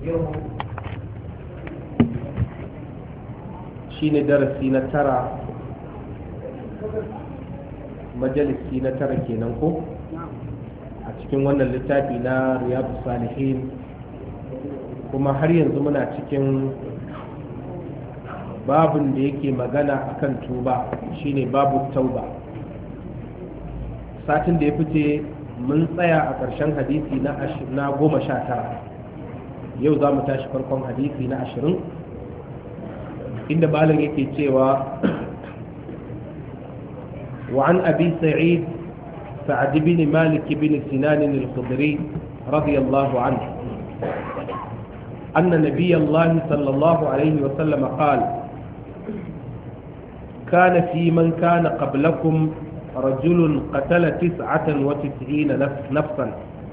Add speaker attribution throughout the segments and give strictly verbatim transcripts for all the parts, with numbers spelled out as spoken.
Speaker 1: yau shi ne darasi na tara, majalisi na tara kenan ko a cikin wannan littafi na riyadu salihin, kuma har yanzu muna cikin babun da yake magana akan tuba, shine babu tauba. Satin da ya fice mun tsaya a ƙarshen hadisi na goma sha tara, yau za mu tashi farkon hadisi na ashirin, inda malam yake cewa وعن أبي سعيد سعد بن مالك بن سنان الخضري رضي الله عنه أن نبي الله صلى الله عليه وسلم قال: كان في من كان قبلكم رجل قتل تسعة وتسعين نفسا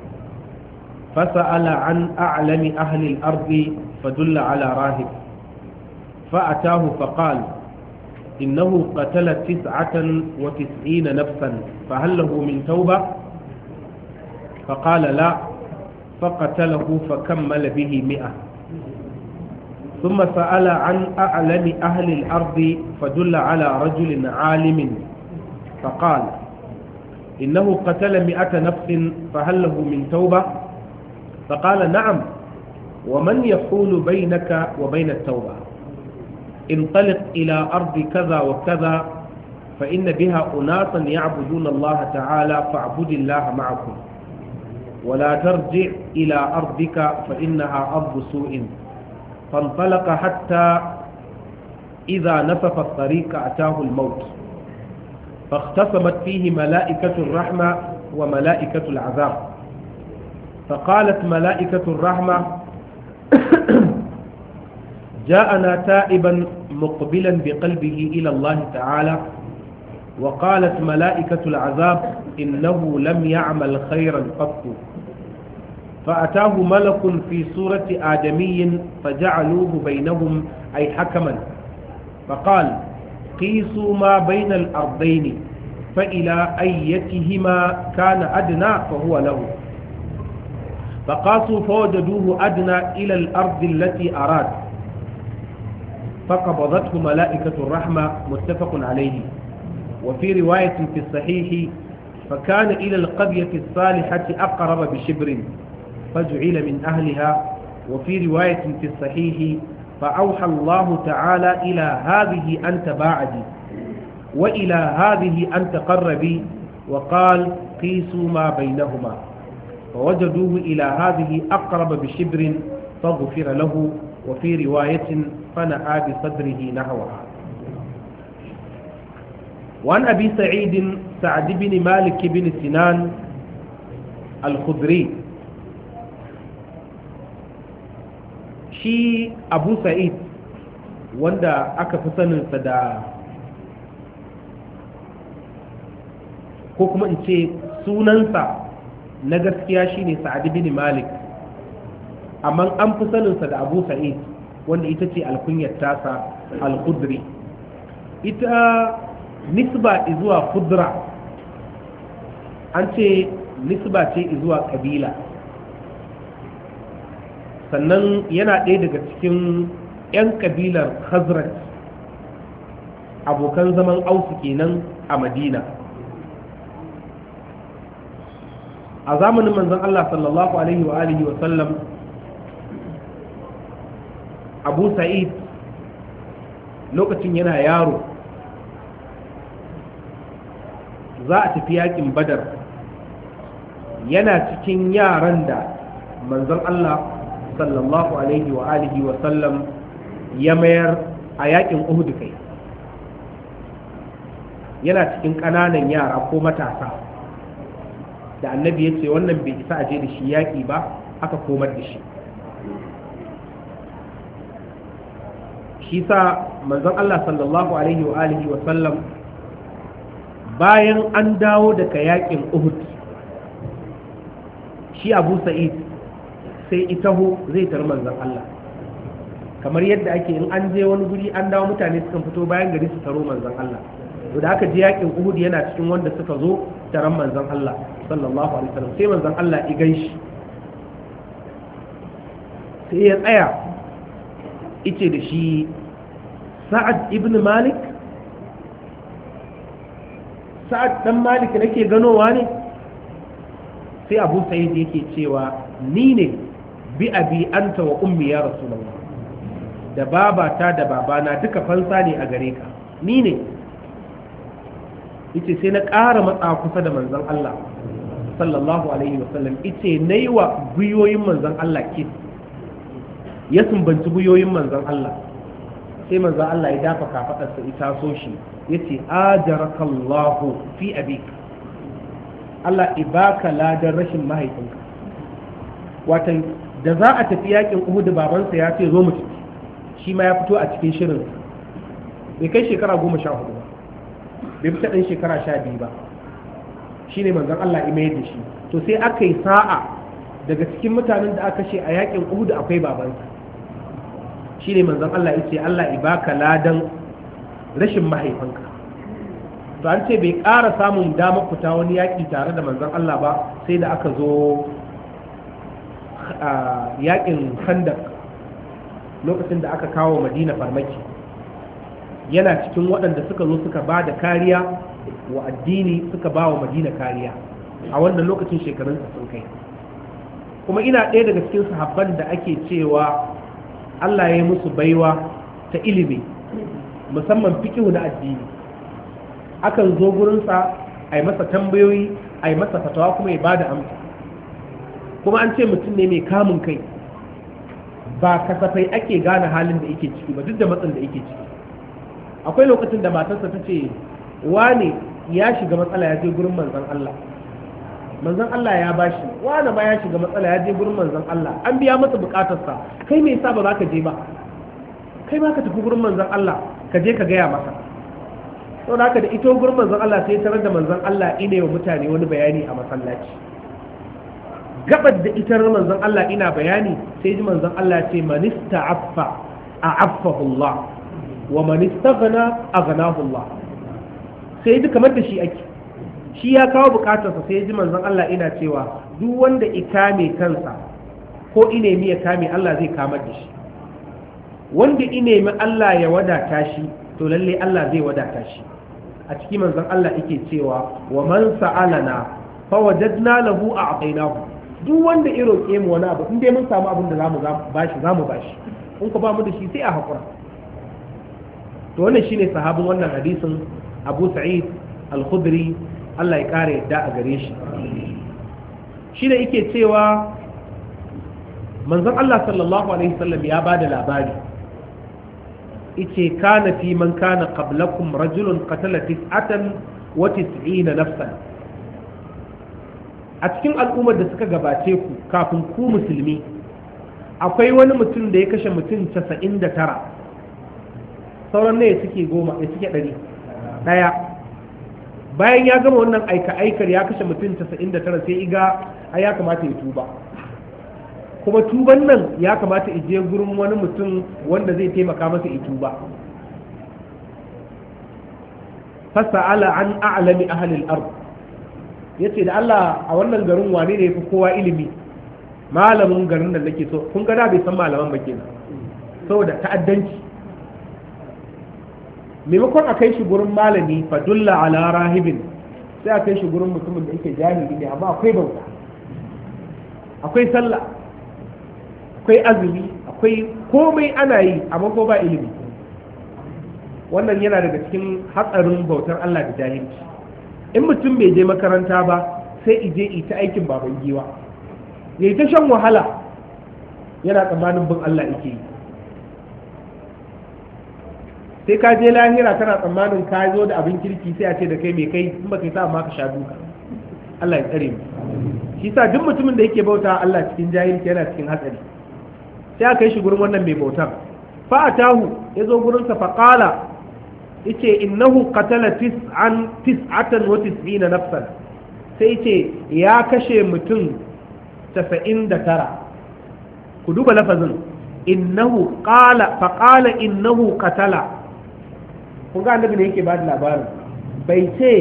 Speaker 1: فسأل عن أعلم أهل الأرض فدل على راهب فأتاه فقال: إنه قتل تسعة وتسعين نفسا فهل له من توبة؟ فقال: لا. فقتله فكمل به مئة. ثم سأل عن أعلم أهل الأرض فدل على رجل عالم فقال: إنه قتل مئة نفس فهل له من توبة؟ فقال: نعم. ومن يحول بينك وبين التوبة؟ انطلق إلى أرض كذا وكذا فإن بها أناسا يعبدون الله تعالى فاعبد الله معكم، ولا ترجع إلى أرضك فإنها أرض سوء. فانطلق حتى إذا نفف الطريق أتاه الموت، فاختصمت فيه ملائكة الرحمة وملائكة العذاب، فقالت ملائكة الرحمة: جاءنا تائبا مقبلا بقلبه إلى الله تعالى. وقالت ملائكة العذاب: إنه لم يعمل خيرا قط. فأتاه ملك في صورة آدمي فجعلوه بينهم أي حكما، فقال: قيسوا ما بين الأرضين فإلى أيتهما كان أدنى فهو له. فقاسوا فوجدوه أدنى إلى الأرض التي أراد، فقبضته ملائكة الرحمة متفق عليه. وفي رواية في الصحيح: فكان إلى القرية الصالحة أقرب بشبر فجعل من أهلها. وفي رواية في الصحيح: فأوحى الله تعالى إلى هذه أن تباعدي وإلى هذه أن تقربي، وقال: قيسوا ما بينهما، فوجدوه إلى هذه أقرب بشبر فغفر له. وفي رواية: فنأى بصدره نحوها. وعن أبي سعيد سعد بن مالك بن سنان الخضري، shi Abu Sa'id wanda aka fi saninsa da, ko kuma in ce sunansa na gaskiya shine Sa'ad bin Malik, amma an fi saninsa da Abu Sa'id wanda ita ce alkunyar tasa al-Khudri. Ita nisba zuwa Khudra an ce nisba ce zuwa kabila, sannan yana ɗaya daga cikin 'yan kabilar Khazraj, abokan zaman Ausu kenan a Madina. A zamanin manzon Allah sallallahu alaihi wa alihi wa sallam, Abu Sa'id lokacin yana yaro za a tafi yakin Badar, yana cikin yaran da manzon Allah sallallahu alaihi wa alihi wa sallam ya mayar a yakin Uhud kai. Yana cikin ƙananan yara ko matasa da annabi ya ce wannan bai isa aje da shi yaƙi ba, aka komar da shi. Shi sa manzon Allah sallallahu alaihi wa alihi wa sallam bayan an dawo daga yaƙin Uhud, shi Abu Sa'id sai itaho zai tar manzon Allah, kamar yadda ake in an je wani guri an dawo mutane sukan fito bayan gari su taro manzon Allah. To da aka je yakin Uhud yana cikin wanda suka zo taron manzon Allah sallallahu alaihi wasallam, sai manzon Allah ya ganshi sai ya tsaya ice da shi sa'ad ibn malik sa'ad dan malik nake ganowa ne sai abu sa'id yake cewa ni ne bi abi anta wa ummi ya rasulullah da babata da babana duka fansa ne a gare ka ni ne yace sai na ƙara matsa kusa da manzon Allah sallallahu alaihi wasallam yace nayi wa guyoyin manzon Allah kiss ya sumbanci guyoyin manzon Allah sai manzon Allah ya dafa kafadarsa ita so shi yace ajarakallahu fi abika Allah ibaka ladan rashin mahaifinka watan da za a tafi yakin Uhud babansa ya ce zo mu tafi shi ma ya fito a cikin shirin bai kai shekara goma sha hudu ba bai fita ɗan shekara sha biyu ba shi ne manzon Allah ya mayar da shi to sai aka yi sa'a daga cikin mutanen da aka ce a yakin Uhud akwai babansa shi ne manzon Allah ya ce Allah ibaka ladan rashin mahaifinka to an ce bai ƙara samun damar fita wani yaƙi tare da manzon Allah ba sai da aka zo a yaƙin Khandaq lokacin da aka kawo Madina farmaki yana cikin waɗanda suka zo suka ba da kariya wa addini suka ba wa Madina kariya a wannan lokacin shekarunsa sun kai kuma ina ɗaya daga cikin sahabban da ake cewa Allah ya yi musu baiwa ta ilimi musamman fiqhu na addini akan zo gurinsa a yi masa tambayoyi a yi masa fatawa kuma ya ba da amsa kuma an ce mutum ne mai kamun kai ba kasafai ake gane halin da yake ciki ba duk da matsin da yake ciki akwai lokacin da matarsa ta ce wane ya shiga matsala ya je gurin manzon Allah manzon Allah ya bashi wane ma ya shiga matsala ya je gurin manzon Allah an biya masa bukatarsa kai me yasa ba za ka je ba kai ma ka tafi gurin manzon Allah ka je ka gaya masa saboda haka da ito gurin manzon Allah sai tarar da manzon Allah ina wa mutane wani bayani a masallaci gabar da itar manzon Allah ina bayani sai ji manzon Allah ce manista affa a affahu Allah wa manista gana a ganahu Allah sai ji kamar da shi ake shi ya kawo bukatarsa sai ji manzon Allah ina cewa duk wanda ikame kansa ko inemi ya kame Allah zai kamar da shi wanda inemi Allah ya wadata shi to lalle Allah zai wadata shi a cikin manzon Allah yake cewa wa man sa'alana fa wajadna lahu a'tainahu duk wanda ya roƙe mu wani abu in dai mun samu abin da zamu bashi zamu bashi in ku ba mu da shi sai a hakura to wannan shine sahabin wannan hadisin Abu Sa'id Al-Khudri Allah ya kare yadda a gare shi shine yake cewa manzon Allah sallallahu alaihi wasallam ya bada labari yace kana fi man kana qablakum rajulun qatala tis'atan wa tis'ina nafsan a cikin al'ummar da suka gabace ku kafin ku musulmi akwai wani mutum da ya kashe mutum casa'in da tara sauran ne ya suke goma ya suke ɗari ɗaya bayan ya gama wannan aika-aikar ya kashe mutum casa'in da tara sai iga a ya kamata ya tuba kuma tuban nan ya kamata ije gurin wani mutum wanda zai taimaka masa ya tuba fasa'ala an a'lami ahlil ard yace da Allah a wannan garin wane ne yafi kowa ilimi malamin garin da nake so kun ga da bai san malaman ba kenan saboda ta'addanci maimakon a kai shi gurin malami fadulla ala rahibin sai a kai shi gurin mutumin da yake jahili ne amma akwai bauta akwai sallah akwai azumi akwai komai ana yi amma ko ba ilimi wannan yana daga cikin hatsarin bautar Allah da jahilci in mutum bai je makaranta ba sai ije ita aikin baban giwa yayi ta shan wahala yana tsammanin bin Allah yake yi sai ka je lahira kana tsammanin ka zo da abin kirki sai a ce da kai mai kai in ba kai sa amma ka sha duka Allah ya tsare mu shi sa duk mutumin da yake bauta Allah cikin jahilci yana cikin hatsari sai aka yi shi gurin wannan mai bautar fa atahu yazo gurin sa fa qala yace innahu qatala tis'an tis'atan wa tis'ina nafsan sai yace ya kashe mutum casa'in da tara ku duba lafazin innahu qala fa qala innahu qatala kun ga annabi ne yake ba da labarin bai ce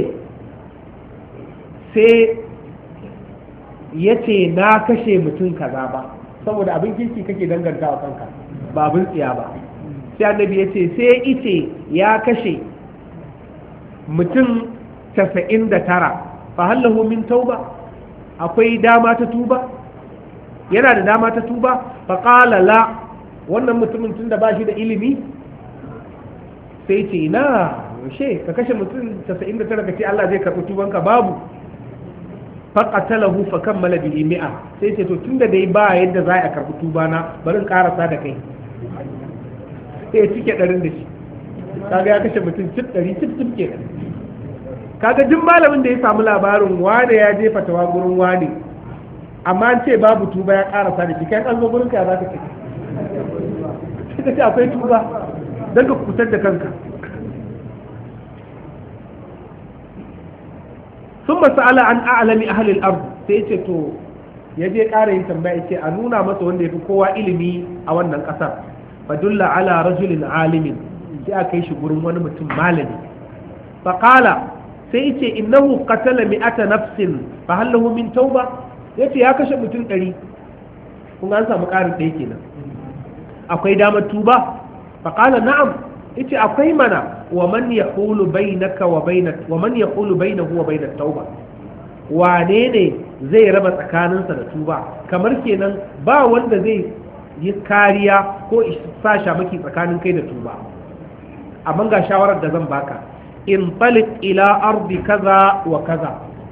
Speaker 1: sai yace na kashe mutum kaza ba saboda abin kirki kake danganta wa kanka ba abin tsiya ba. sai annabi ya ce sai ice ya kashe mutum casa'in da tara fa hallahu min tauba, akwai dama ta tuba, yana da dama ta tuba. fa qala la, wannan mutumin tunda ba shi da ilimi sai ce na yaushe ka kashe mutum casa'in da tara ka ce Allah zai karɓi tubanka, babu. faqatalahu fa kammala bihi mi'a, sai ce to tunda dai ba yadda za a karɓi tubana bari in karasa da kai, sai ya cike ɗarin da shi. kaga ya kashe mutum cif ɗari cif cif ke. kaga duk malamin da ya samu labarin wane ya je fatawa gurin wane amma an ce babu tuba ya karasa da shi, kai an zo gurin ka za ka ce ka ce akwai tuba don ka kutar da kanka. sun masala an a'alami ahalil ardu, sai ce to ya je ƙara yin tambaya ce a nuna masa wanda ya fi kowa ilimi a wannan ƙasar. fadulla ala rajulin alimin, sai a kai shi gurin wani mutum malami. faƙala sai ce innahu qatala mi'ata nafsin fa hal lahu min tauba, yace ya kashe mutum ɗari, kun an samu ƙarin ɗaya kenan, akwai damar tuba. faƙala na'am, yace akwai mana. wa man yaqulu bainaka wa bainat wa man yaqulu bainahu wa bainat tauba, wane ne zai raba tsakaninsa da tuba? kamar kenan ba wanda zai yi kariya ko sa shamaki tsakanin kai da tuba. amma ga shawarar da zan baka, in talik ila ardi kaza wa kaza,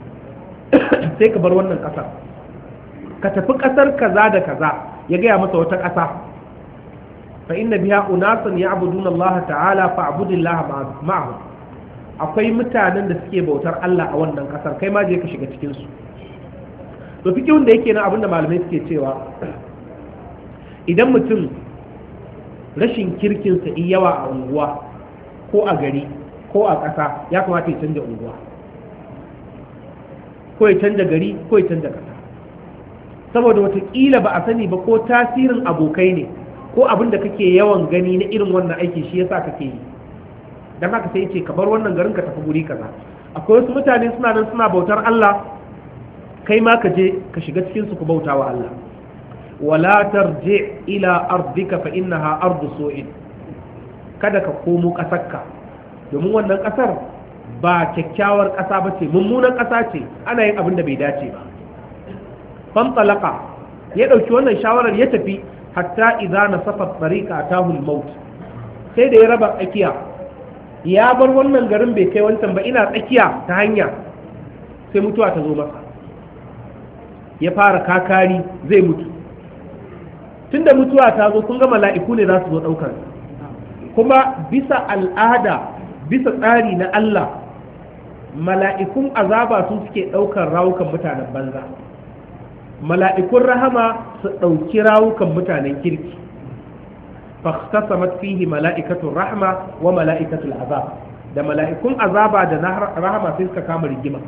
Speaker 1: sai ka bar wannan ƙasar ka tafi ƙasar kaza da kaza. ya gaya masa wata ƙasa, fa inna biha unasan ya'buduna Allah ta'ala fa'budillaha ma'ahu, akwai mutanen da suke bautar Allah a wannan ƙasar, kai ma je ka shiga cikin su. to fikihun da yake nan abinda malamai suke cewa, idan mutum rashin kirkinsa in yawa a unguwa ko a gari ko a ƙasa, ya kamata ya canja unguwa ko ya canja gari ko ya canja ƙasa, saboda watakila ba a sani ba ko tasirin abokai ne ko abin da kake yawan gani na irin wannan aiki shi yasa kake yi. dan haka sai ce ka bar wannan garin ka tafi guri kaza. akwai wasu mutane suna nan suna bautar Allah, kai ma ka je ka shiga cikin su ku bauta wa Allah. wala tarji ila ardika fa innaha ardu su'in, kada ka komo ƙasarka, domin wannan ƙasar ba kyakkyawar ƙasa ba ce, mummunan ƙasa ce, ana yin abin da bai dace ba. fantalaka ya ɗauki wannan shawarar ya tafi, hatta idza nasafa tariqa atahu al-maut, sai da ya raba tsakiya, ya bar wannan garin bai kai wancan ba, ina tsakiya ta hanya, sai mutuwa ta zo masa. ya fara kakari zai mutu. tunda mutuwa ta zo, kun ga mala'iku ne za su zo ɗaukar, kuma bisa al'ada bisa tsari na Allah, mala'ikun azaba su suke ɗaukar rawukan mutanen banza, mala'ikun rahama su ɗauki rawukan mutanen kirki. fahtasamat fihi mala'ikatun rahma wa mala'ikatul azab, da mala'ikun azaba da na rahama sai suka kama rigima.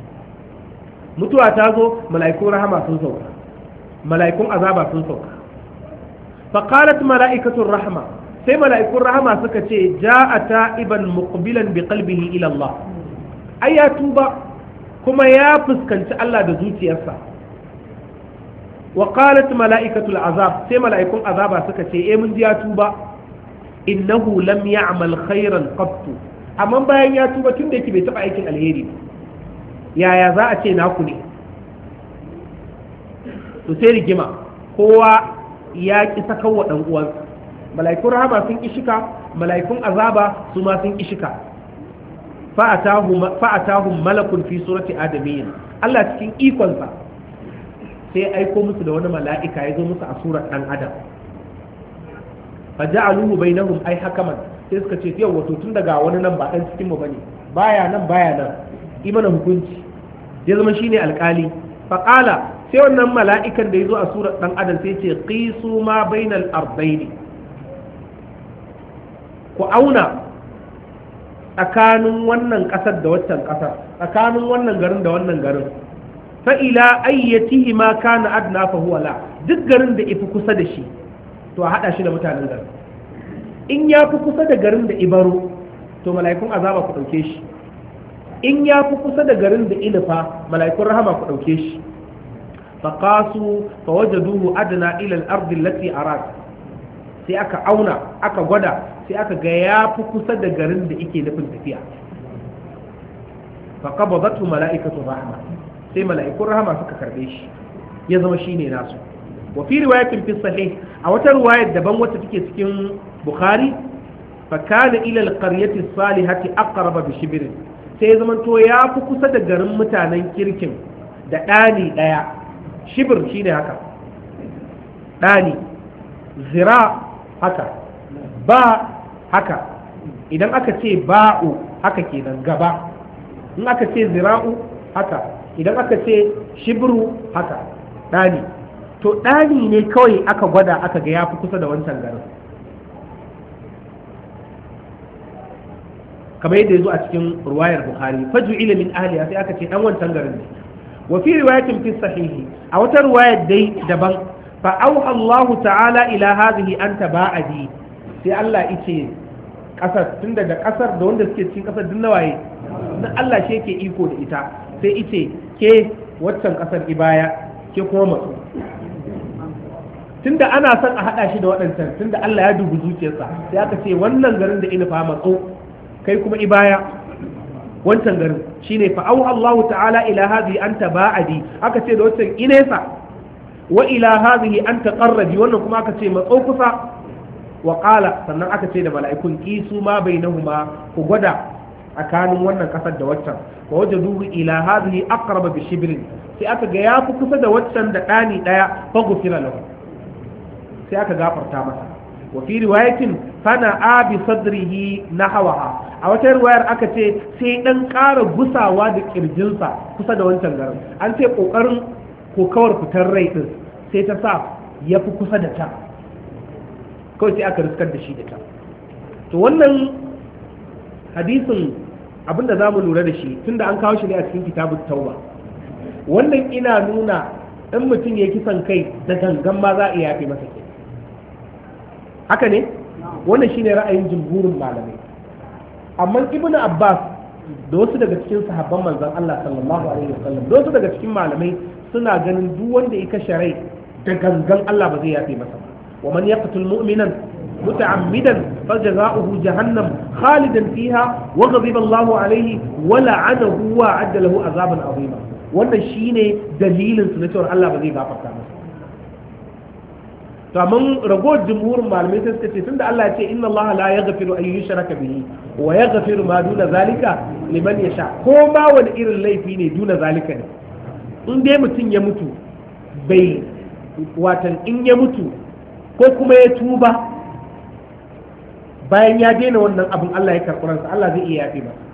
Speaker 1: mutuwa ta zo, mala'ikun rahama sun sauka, mala'ikun azaba sun sauka. faqalat mala'ikatul rahma, sai mala'ikun rahama suka ce ja'a ta'iban muqbilan bi qalbihi ila Allah, ai ya tuba kuma ya fuskanci Allah da zuciyarsa. wa qalat mala'ikatul azab, sai mala'ikun azaba suka ce eh mun ji ya tuba, innahu lam ya'mal khairan qattu, amma bayan ya tuba tun da yake bai taba aikin alheri ba, yaya za a ce naku ne? to sai rigima, kowa ya ki sakawa dan uwansa. mala'ikun rahama sun ishika, mala'ikun azaba su ma sun ishika. fa'atahum malakun fi surati adamiyyin, Allah cikin ikonsa sai aiko musu da wani mala'ika ya zo musu a surar dan adam. faja'aluhu bainahum ay hakaman, sai suka ce yau wato tun daga wani nan ba dan cikin mu bane, baya nan baya nan, yi mana hukunci, ya zama shine alkali. faqala, sai wannan mala'ikan da ya zo a surar dan adam sai ce qisu ma bainal ardaini, ku auna tsakanin wannan ƙasar da waccan ƙasar, tsakanin wannan garin da wannan garin. fa'ila ayyatihi ma kana adna fa huwa la, duk garin da ifi kusa da shi to a haɗa shi da mutanen garin. in ya fi kusa da garin da ibaro to mala'ikun azaba ku ɗauke shi, in ya fi kusa da garin da ilifa mala'ikun rahama ku ɗauke shi. faqasu fawajaduhu adna ila al-ard allati arad sai aka auna aka gwada sai aka ga yafi kusa da garin da yake nufin tafiya faqabadatu mala'ikatu rahma sai mala'ikun rahama suka karbe shi ya zama shine nasu wa fi riwayatin fi sahih a wata riwayar daban wacce take cikin bukhari fa kana ila al-qaryati as-salihati aqraba bi shibrin sai ya zama to ya fi kusa da garin mutanen kirkin da ɗani ɗaya shibir shine haka ɗani zira haka ba haka idan aka ce ba'u haka kenan gaba in aka ce zira'u haka idan aka ce shibru haka ɗani to ɗani ne kawai aka gwada aka ga ya fi kusa da wancan garin kamar yadda ya zo a cikin ruwayar bukhari faju ilimin ahliya sai aka ce dan wancan garin ne wa fi riwayatin fi sahihi a wata riwayar dai daban fa auha Allah ta'ala ila hadhihi anta ba'adi sai Allah yace kasar tunda da kasar da wanda suke cikin kasar din nawaye dan Allah shi yake iko da ita sai yace ke waccan kasar ibaya ke kuma matsu tunda ana son a hada shi da waɗancan tunda Allah ya dubi zuciyarsa sai aka ce wannan garin da ina fa matso kai kuma ibaya wancan garin shine fa au Allah ta'ala ila hadhihi anta ba'adi aka ce da wancan inesa wa ila hadhihi anta qarrabi wannan kuma aka ce matso kusa wa qala sannan aka ce da mala'ikun kisu ma bainahuma ku gwada tsakanin wannan kasar da waccan wa wajadu ila hadhihi aqraba bi shibrin sai aka ga yafi kusa da waccan da dani daya fa gufira lahu sai aka gafarta masa wa fi riwayatin fana abi sadrihi nahwaha a wata riwayar aka ce sai dan ƙara gusawa da kirjinsa kusa da wancan garin an ce kokarin kokawar fitar rai din sai ta sa ya fi kusa da ta kawai sai aka riskar da shi da ta to wannan hadisin abinda za mu lura da shi tunda an kawo shi ne a cikin kitabut tauba wannan ina nuna in mutum ya kisan kai da gangan ma za a iya yafe masa ke haka ne wannan shine ra'ayin jumhurin malamai amma ibnu abbas da wasu daga cikin sahabban manzon Allah sallallahu alaihi wasallam da wasu daga cikin malamai suna ganin duk wanda ya kashe rai da gangan Allah ba zai yafe masa ba wa man yaqtul mu'minan muta'ammidan fajza'uhu jahannam khalidan fiha wa ghadiba Allahu alaihi wa la'anahu wa 'adda lahu azaban 'azima wannan shine dalilin su na cewa Allah ba zai gafarta masa to amma ragowar jumhurin malamai sai suka ce tunda Allah ya ce inna Allah la yaghfiru an yushraka bihi wa yaghfiru ma duna zalika liman yasha ko ma wani irin laifi ne duna zalika ne in dai mutum ya mutu bai watan in ya mutu ko kuma ya tuba bayan ya daina wannan abin Allah ya karɓi ransa Allah zai iya yafe masa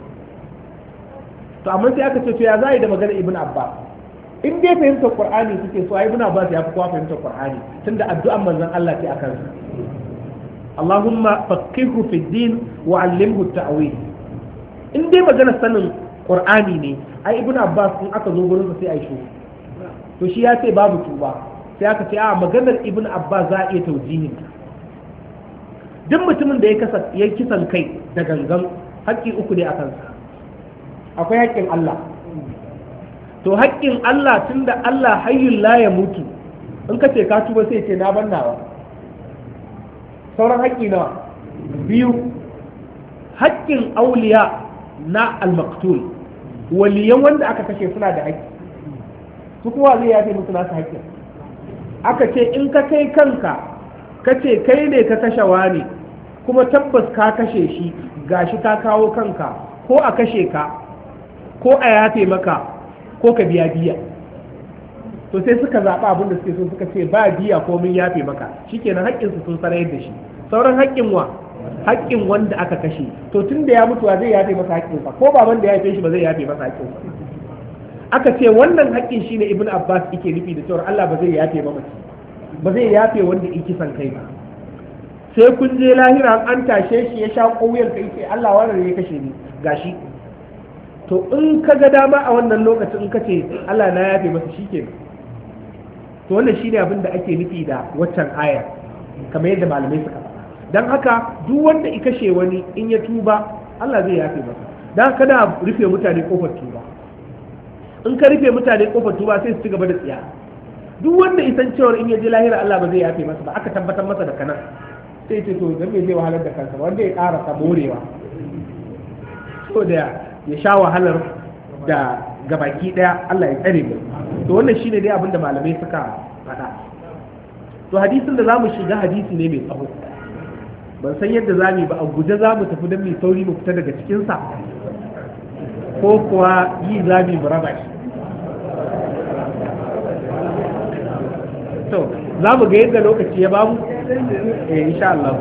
Speaker 1: to amma sai aka ce to ya za a yi da magana Ibn Abbas in dai fahimtar Qur'ani suke so ai Ibn Abbas ya fi kowa fahimtar Qur'ani tunda addu'an manzon Allah ce akan sa Allahumma faqihhu fi din wa 'allimhu at-ta'wil in dai magana sanin Qur'ani ne ai Ibn Abbas in aka zo gurin sa sai ai shi to shi ya ce babu tuba sai aka ce a maganar Ibn Abbas za a iya taujihin duk mutumin da ya kasa ya kisan kai da gangan haƙƙi uku ne a kansa akwai haƙƙin Allah to haƙƙin Allah tunda Allah hayyul la ya mutu in ka ce ka tuba sai ce na bannawa sauran haƙƙi nawa biyu haƙƙin auliya na al-maqtul waliyan wanda aka kashe suna da haƙƙi su kuma zai yafe musu nasu haƙƙin aka ce in ka kai kanka ka ce kai ne ka kashe wani kuma tabbas ka kashe shi gashi ka kawo kanka ko a kashe ka ko a yafe maka ko ka biya biya to sai suka zaɓa abin da suke so suka ce ba biya ko mun yafe maka shikenan haƙƙinsu sun sarayar da shi sauran haƙƙin wa haƙƙin wanda aka kashe to tun da ya mutu zai yafe masa haƙƙinsa ko baban da ya yafe shi ba zai yafe masa haƙƙinsa aka ce wannan haƙƙin shine Ibn Abbas yake nufi da cewa Allah ba zai yafe ba mace ba zai yafe wanda in kisan kai ba sai kun je lahira an tashe shi ya sha ƙauyar kai sai Allah wannan ya kashe ni gashi to in ka ga dama a wannan lokacin in ka ce Allah na yafe masa shike to wannan shine abin da ake nufi da waccan aya kamar yadda malamai suka faɗa dan haka duk wanda ya kashe wani in ya tuba Allah zai yafe masa dan kada rufe mutane kofar tuba in ka rufe mutane kofar tuba sai su ci gaba da tsiya duk wanda isan cewar in ya je lahira Allah ba zai yafe masa ba aka tabbatar masa da kanan sai ce to dan me zai wahalar da kansa wanda ya ƙara sa morewa so da ya sha wahalar da gabaki daya Allah ya tsare mu to wannan shine dai abinda malamai suka faɗa to hadisin da zamu shiga hadisi ne mai tsaho ban san yadda zamu ba a guje zamu tafi dan mai sauri mu fita daga cikin sa ko kuwa yi zamu mu raba shi to zamu ga yadda lokaci ya bamu eh insha Allah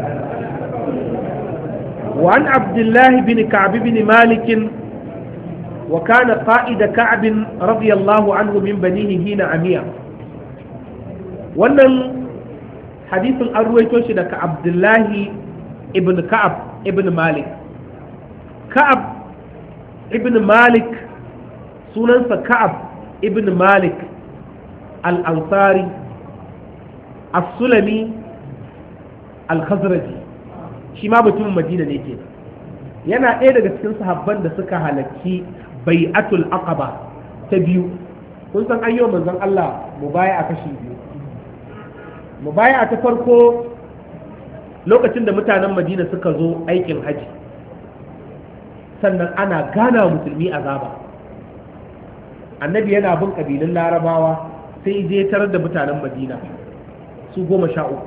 Speaker 1: وعن عبد الله بن كعب بن مالك وكان قائد كعب رضي الله عنه من بنيه هنا عميا wannan hadisin an ruwaito shi daga Abdullahi ibn Ka'ab ibn Malik Ka'ab ibn Malik sunansa Ka'ab ibn Malik al-Ansari as-Sulami al-Khazraji shi ma mutumin Madina ne ke yana ɗaya daga cikin sahabban da suka halarci bai'atul aqaba ta biyu kun san an yi wa manzon Allah mubaya a kashi biyu mubaya ta farko lokacin da mutanen Madina suka zo aikin haji sannan ana gana musulmi azaba annabi yana bin kabilun larabawa sai je tarar da mutanen Madina su goma sha uku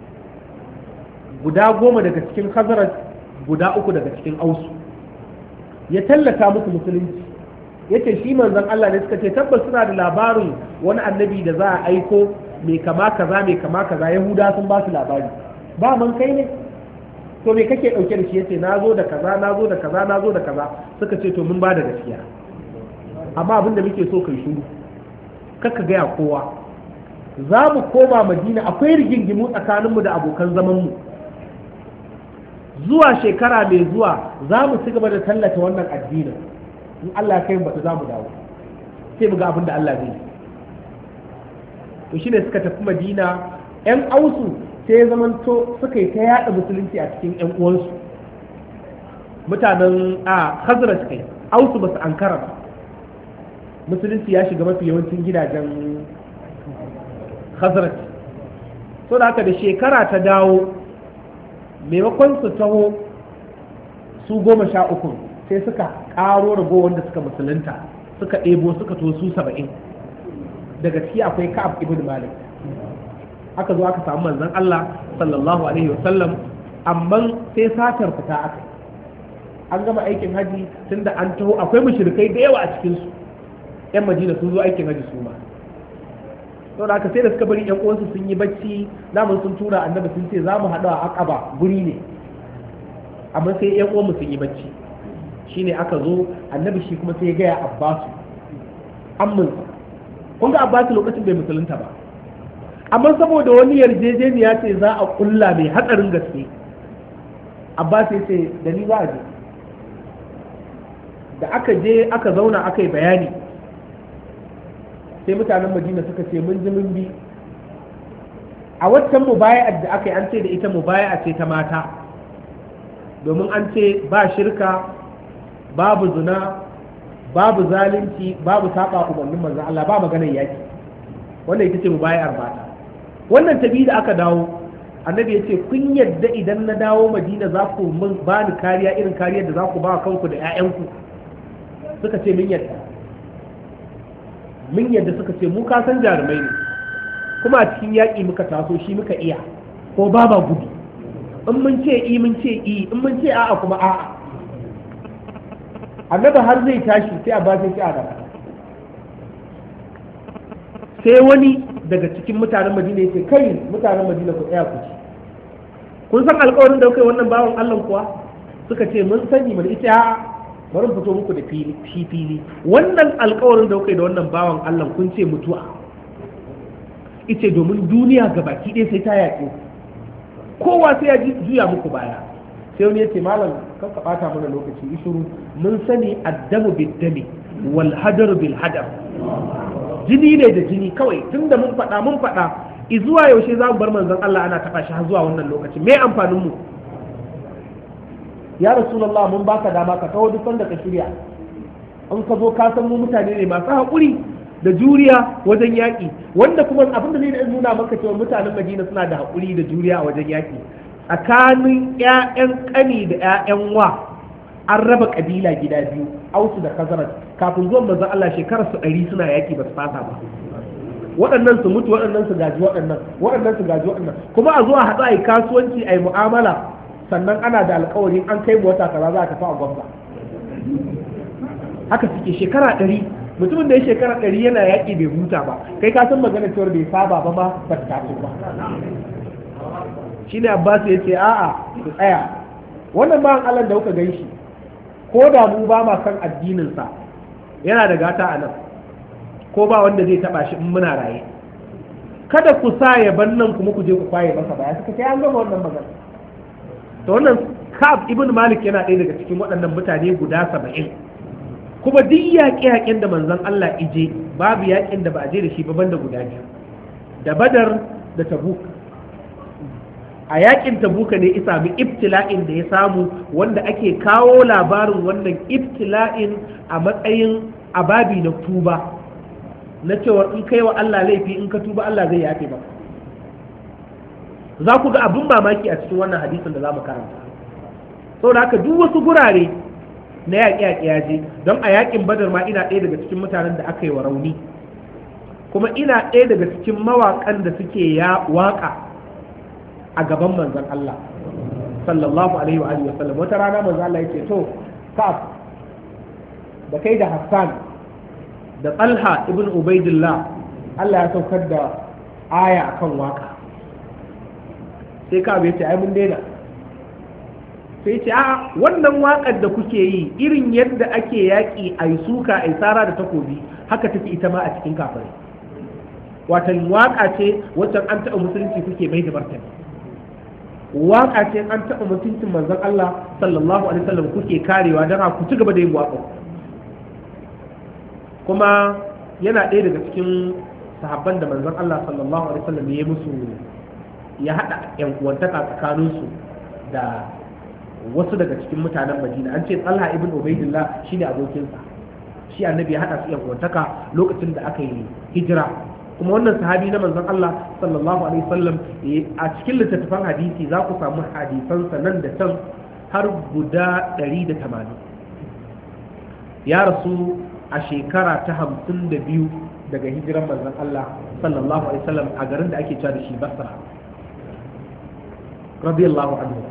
Speaker 1: guda goma daga cikin Khazraj guda uku daga cikin Ausu ya tallata musu musulunci yace shi manzon Allah ne suka ce tabbas suna da labarin wani annabi da za a aiko mai kama kaza mai kama kaza Yahuda sun ba su labari ba man kai ne to me kake dauke da shi yace nazo da kaza nazo da kaza nazo da kaza suka ce to mun ba da gaskiya amma abin da muke so kai shiru kaka ga ya kowa za mu koma Madina akwai rigingimu tsakaninmu da abokan zaman mu zuwa shekara mai zuwa za mu ci gaba da tallata wannan addinin in Allah ya kai mu bata za mu dawo sai mu ga abin da Allah zai to shine suka tafi Madina ƴan Ausu sai ya zamanto suka yi ta yada musulunci a cikin ƴan uwansu mutanen a Khazraj kai Ausu ba su ankara ba musulunci ya shiga mafi yawancin gidajen Khazraj so da haka da shekara ta dawo maimakon su taho su goma sha uku sai suka karo rago wanda suka musulunta suka ɗebo suka to su saba'in daga ciki akwai Ka'ab ibn Malik aka zo aka samu manzon Allah sallallahu alaihi wasallam amma sai satar fita aka an gama aikin haji tunda an taho akwai mushrikai da yawa a cikin su yan Madina sun zo aikin haji su ma to da aka sai da suka bari yan uwansu sun yi bacci zamu sun tura annabi sun ce za mu haɗu a Aqaba guri ne amma sai yan uwanmu sun yi bacci shine aka zo annabi shi kuma sai ya gaya Abbasu amminsa kun ga Abbasu lokacin bai musulunta ba amma saboda wani yarjejeniya ce za a kulla mai hatsarin gaske Abbasu ya ce da ni za a je da aka je aka zauna aka yi bayani sai mutanen Madina suka ce mun ji mun bi a waccan mubaya'ar da aka yi an ce da ita mubaya'a ce ta mata domin an ce ba shirka babu zina babu zalunci babu saba umarnin manzon Allah ba maganar yaki wannan ita ce mubaya'ar mata wannan tabi da aka dawo annabi ya ce kun yadda idan na dawo Madina za ku ba ni kariya irin kariyar da za ku ba kanku da 'ya'yanku suka ce mun yadda mun yadda suka ce mu ka san jarumai ne kuma a cikin yaƙi muka taso shi muka iya ko ba ba gudu in mun ce i mun ce i in mun ce a'a kuma a'a annabi har zai tashi sai a ba sai a da sai wani daga cikin mutanen Madina yace kai mutanen Madina ku tsaya ku ci kun san alƙawarin da kai wannan bawan Allah kuwa suka ce mun sani mun ita a'a bari mu fito muku da fili fili wannan alƙawarin da kai da wannan bawan Allah kun ce mutuwa ita domin duniya gabaki ɗaya sai ta yaƙe kowa sai ya juya muku baya sai wani ya ce malam kan ka ɓata mana lokaci ishuru mun sani addamu biddami wal hadaru bil hadar jini ne da jini kawai tunda mun faɗa mun faɗa zuwa yaushe za mu bar manzon Allah ana taɓa shi har zuwa wannan lokaci me amfanin mu ya rasulullah mun baka dama ka taho duk sanda ka shirya in ka zo ka san mu mutane ne masu haƙuri da juriya wajen yaƙi, wanda kuma abin da zai nuna maka cewa mutanen Madina suna da haƙuri da juriya a wajen yaƙi. Tsakanin ƴaƴan ƙani da ƴaƴan wa an raba ƙabila gida biyu, Ausu da Khazraj, kafin zuwan manzon Allah shekarar su ɗari suna yaƙi ba su fasa ba. Waɗannan su mutu, waɗannan su gaji waɗannan, waɗannan su gaji waɗannan, kuma a zuwa haɗu a yi kasuwanci a yi mu'amala, sannan ana da alƙawari an kai wata kaza za a tafi a gwamna. Haka suke shekara ɗari, mutumin da ya shekara ɗari yana yaƙi bai huta ba, kai ka san magana cewar bai saba ba ma ba ta taso ba. Shine Abbas ya ce a'a ku tsaya, wannan bayan Allah da kuka gan shi, ko da mu ba ma san addininsa yana da gata a nan, ko ba wanda zai taba shi in muna raye, kada ku sa ya ban nan kuma ku je ku kwaye masa baya. Suka ce an gama wannan magana. To wannan Ka'ab ibn Malik yana ɗaya daga cikin waɗannan mutane guda saba'in, kuma duk yaƙe-yaƙen da manzon Allah ije babu yaƙin da ba a je da shi ba banda guda biyu, da Badar da Tabuk. A yaƙin Tabuka ne ya sami ibtila'in da ya samu, wanda ake kawo labarin wannan ibtila'in a matsayin ababi na tuba, na cewa in kai wa Allah laifi in ka tuba Allah zai yafe maka. Za ku ga abin mamaki a cikin wannan hadisin da za mu karanta. Saboda haka duk wasu gurare na yaƙe-yaƙe ya je, don a yaƙin Badar ma ina ɗaya daga cikin mutanen da aka yi wa rauni, kuma ina ɗaya daga cikin mawaƙan da suke ya waƙa a gaban manzon Allah sallallahu alaihi wa alihi wa sallam. Wata rana manzon Allah yake to Ka'ab da kai da Hassan da Talha ibn Ubaidillah Allah ya saukar da aya akan waka. Sai Ka'ab ya ce ai mun daina. Sai ce a wannan wakar da kuke yi irin yadda ake yaƙi ai suka ai tsara da takobi, haka take ita ma a cikin kafirai. Watan waka ce wacce an taɓa musulunci kuke mai da martani, waka ce an taɓa mutuncin manzon Allah sallallahu alaihi wasallam kuke karewa, don ku ci gaba da yin waka. Kuma yana ɗaya daga cikin sahabban da manzon Allah sallallahu alaihi wasallam ya musu, ya haɗa yan uwantaka tsakaninsu da wasu daga cikin mutanen Madina. An ce Talha ibn Ubaidillah shine abokinsa, shi annabi ya haɗa su yan uwantaka lokacin da aka yi hijira. Kuma wannan sahabi na manzon Allah sallallahu alaihi wasallam a cikin littattafan hadisi za ku samu hadisansa nan da can har guda ɗari da tamanin. Ya rasu a shekara ta hamsin da biyu daga hijiran manzon Allah sallallahu alaihi wasallam a garin da ake cewa da shi Basra radiyallahu anhu.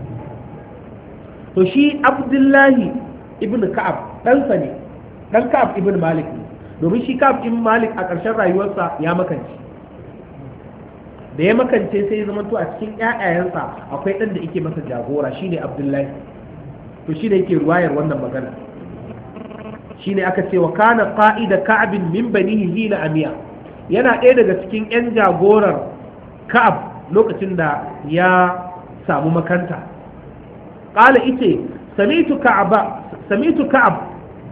Speaker 1: To shi Abdullahi ibn Ka'ab ɗansa ne, ɗan Ka'ab ibn Malik ne, domin shi Ka'ab ibn Malik a ƙarshen rayuwarsa ya makance. Da ya makance sai ya zama to a cikin ƴaƴayensa akwai ɗan da yake masa jagora shine Abdullahi. To shi ne yake ruwayar wannan magana. Shine aka ce wa kana qa'ida Ka'ab min banihi hina amiya, yana ɗaya daga cikin ƴan jagorar Ka'ab lokacin da ya samu makanta. Qala ite sami'tu Ka'aba sami'tu Ka'ab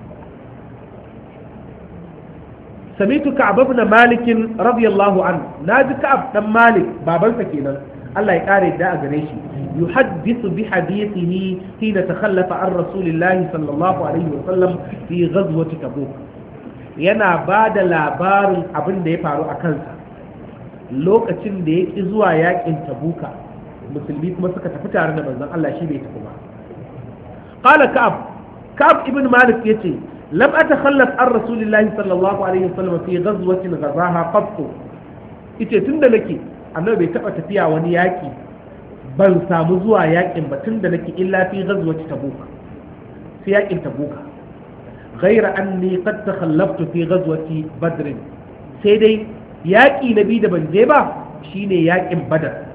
Speaker 1: sami'tu Ka'ab ibn Malik radiyallahu anhu, naji Ka'ab dan Malik babansa kenan Allah ya kare da a gare shi, yuhaddithu bi hadithihi hina takhallafa an rasulillahi sallallahu alaihi wa sallam fi ghazwati Tabuk. Yana ba da labarin abin da ya faru a kansa lokacin da ya ki zuwa yakin Tabuka, musulmi kuma suka tafi tare da manzon Allah shi bai tafi ba. Qala Ka'ab Ka'ab ibn Malik yace lam atakhallaf an rasulillahi sallallahu alaihi wa sallam fi ghazwatin ghazaha qattu. Ite tunda nake annabi bai taba tafiya wani yaki ban samu zuwa yakin ba tunda nake illa fi ghazwati Tabuk, fi yakin Tabuka. Ghaira anni qad takhallaftu fi ghazwati Badr, sai dai yaki nabi da ban je ba shine yakin Badar.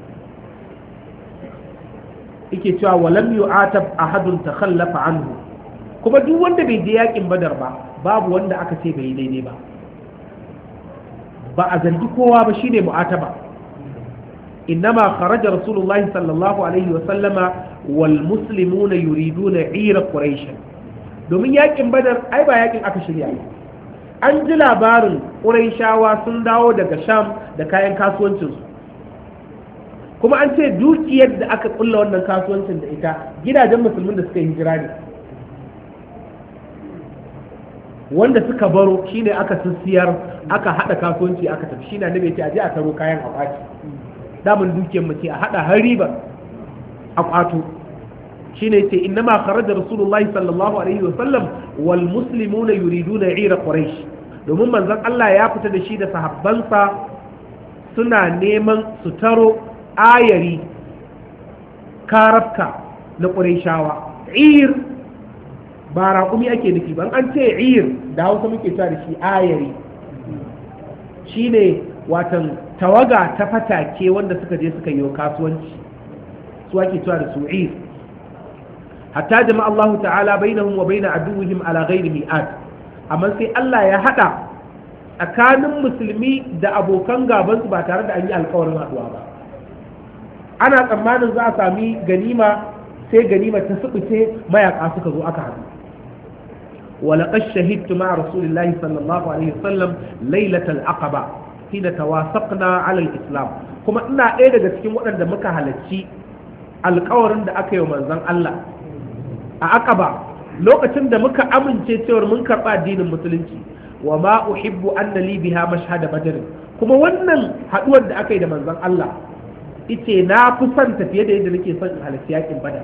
Speaker 1: Yake cewa walam yu'atab ahadun takhallafa anhu, kuma duk wanda bai je yakin Badar ba babu wanda aka ce bai daidai ba, ba a zargi kowa ba, shine mu'ataba. innama kharaja rasulullahi sallallahu alaihi wa sallama wal muslimuna yuriduna ira quraish, domin yakin Badar ai ba yakin aka shirya ba. An ji labarin Qurayshawa sun dawo daga Sham da kayan kasuwancinsu, kuma an ce dukiyar da aka kulla wannan kasuwancin da ita gidajen musulmin da suka yi hijira ne. wanda suka baro shine aka sissiyar aka hada kasuwanci aka tafi shine annabi ya ce aje a taro kayan a kwaci damun dukiyar mace a hada har riba a kwato shine yace innama kharaja rasulullahi sallallahu alaihi wasallam wal muslimuna yuriduna ira quraish domin manzon Allah ya fita da shi da sahabbansa suna neman su taro ayari karafka na qurayshawa ir ba raƙumi ake nufi ban an ce ir da hausa muke cewa da shi ayari shine watan tawaga ta fatake wanda suka je suka yi kasuwanci su ake cewa da su ir hatta jama'a Allah ta'ala bainahum wa bain aduwwihim ala ghairi mi'at amma sai Allah ya hada tsakanin musulmi da abokan gaban su ba tare da an yi alƙawarin haduwa ba ana tsammanin za a sami ganima sai ganima ta subuce mayaka suka zo aka haɗu ولقد شهدت مع رسول الله صلى الله عليه وسلم ليلة العقبة حين توافقنا على الإسلام كما إنا إيه daga cikin waɗanda muka halarci alƙawarin da aka yi wa manzon Allah a Aqaba lokacin da muka amince cewa mun karɓa addinin musulunci wa ma uhibbu anna li biha mashhad badr kuma wannan haduwar da aka yi da manzon Allah ice na fi son tafiye da yadda nake son in halarci yakin badar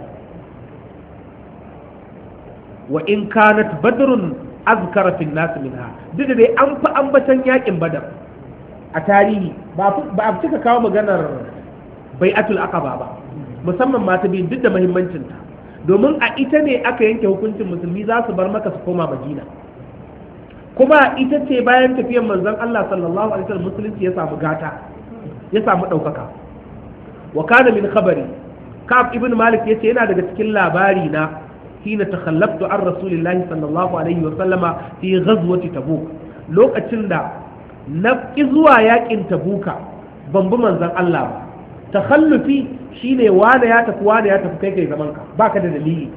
Speaker 1: wa in kanat badrun azkara fil nas minha duk da dai an fi ambatan yakin badar a tarihi ba a cika kawo maganar bai'atul aqaba ba musamman ma ta biyu duk da muhimmancin ta domin a ita ne aka yanke hukuncin musulmi za su bar maka su koma madina kuma ita ce bayan tafiyar manzon Allah sallallahu alaihi wasallam musulunci ya samu gata ya samu daukaka wa kana min khabari Ka'ab ibn Malik yace yana daga cikin labari na حين تخلفت عن رسول الله صلى الله عليه وسلم في غزوة تبوك لوكacin da na zuwa yakin tabuka ban bi manzon Allah ba takhallufi shine wani ya tafi wani ya tafi kai kai zaman ka baka da dalili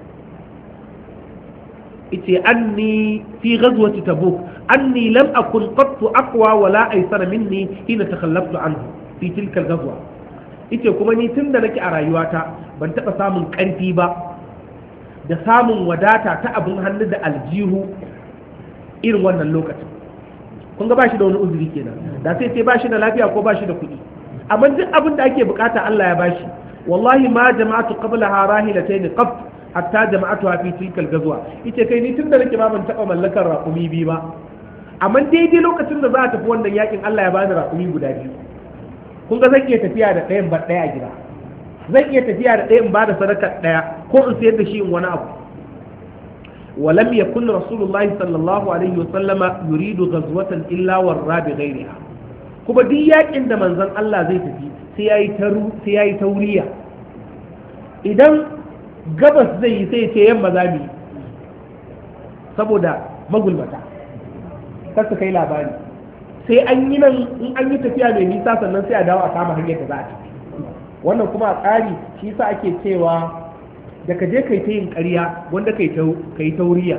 Speaker 1: ite anni fi ghazwati tabuk anni lam akun qattu aqwa wala aysara minni hina takhallaftu anhu fi tilka al-ghazwa ite kuma ni tunda nake a rayuwata ban taba samun karfi ba da samun wadata ta abin hannu da aljihu irin wannan lokacin kun ga bashi da wani uzuri kenan da sai sai bashi da lafiya ko bashi da kuɗi amma duk abin da ake bukata Allah ya bashi wallahi ma jama'atu qablaha rahilatayn qab hatta jama'atuha fi tilkal gazwa ita kai ni tunda nake ma ban taba mallakar raƙumi biyu ba amma daidai lokacin da za a tafi wannan yakin Allah ya bani raƙumi guda biyu kun ga zan iya tafiya da ɗayan ba ɗaya a gida zan iya tafiya da ɗaya in ba da sadaka ɗaya ko in sayar da shi in wani abu walam yakun rasulullahi sallallahu alaihi wa sallama yuridu ghazwatan illa warra bi ghayriha kuma duk yakin da manzon Allah zai tafi sai yayi taru sai yayi tauriya idan gabas zai yi sai ce yamma zabi saboda magulmata kar su kai labari sai an yi nan in an yi tafiya mai nisa sannan sai a dawo a kama hanyar da za a tafi wannan kuma a tsari shi sa ake cewa da ka je kai ta yin ƙarya wanda kai yi tauriya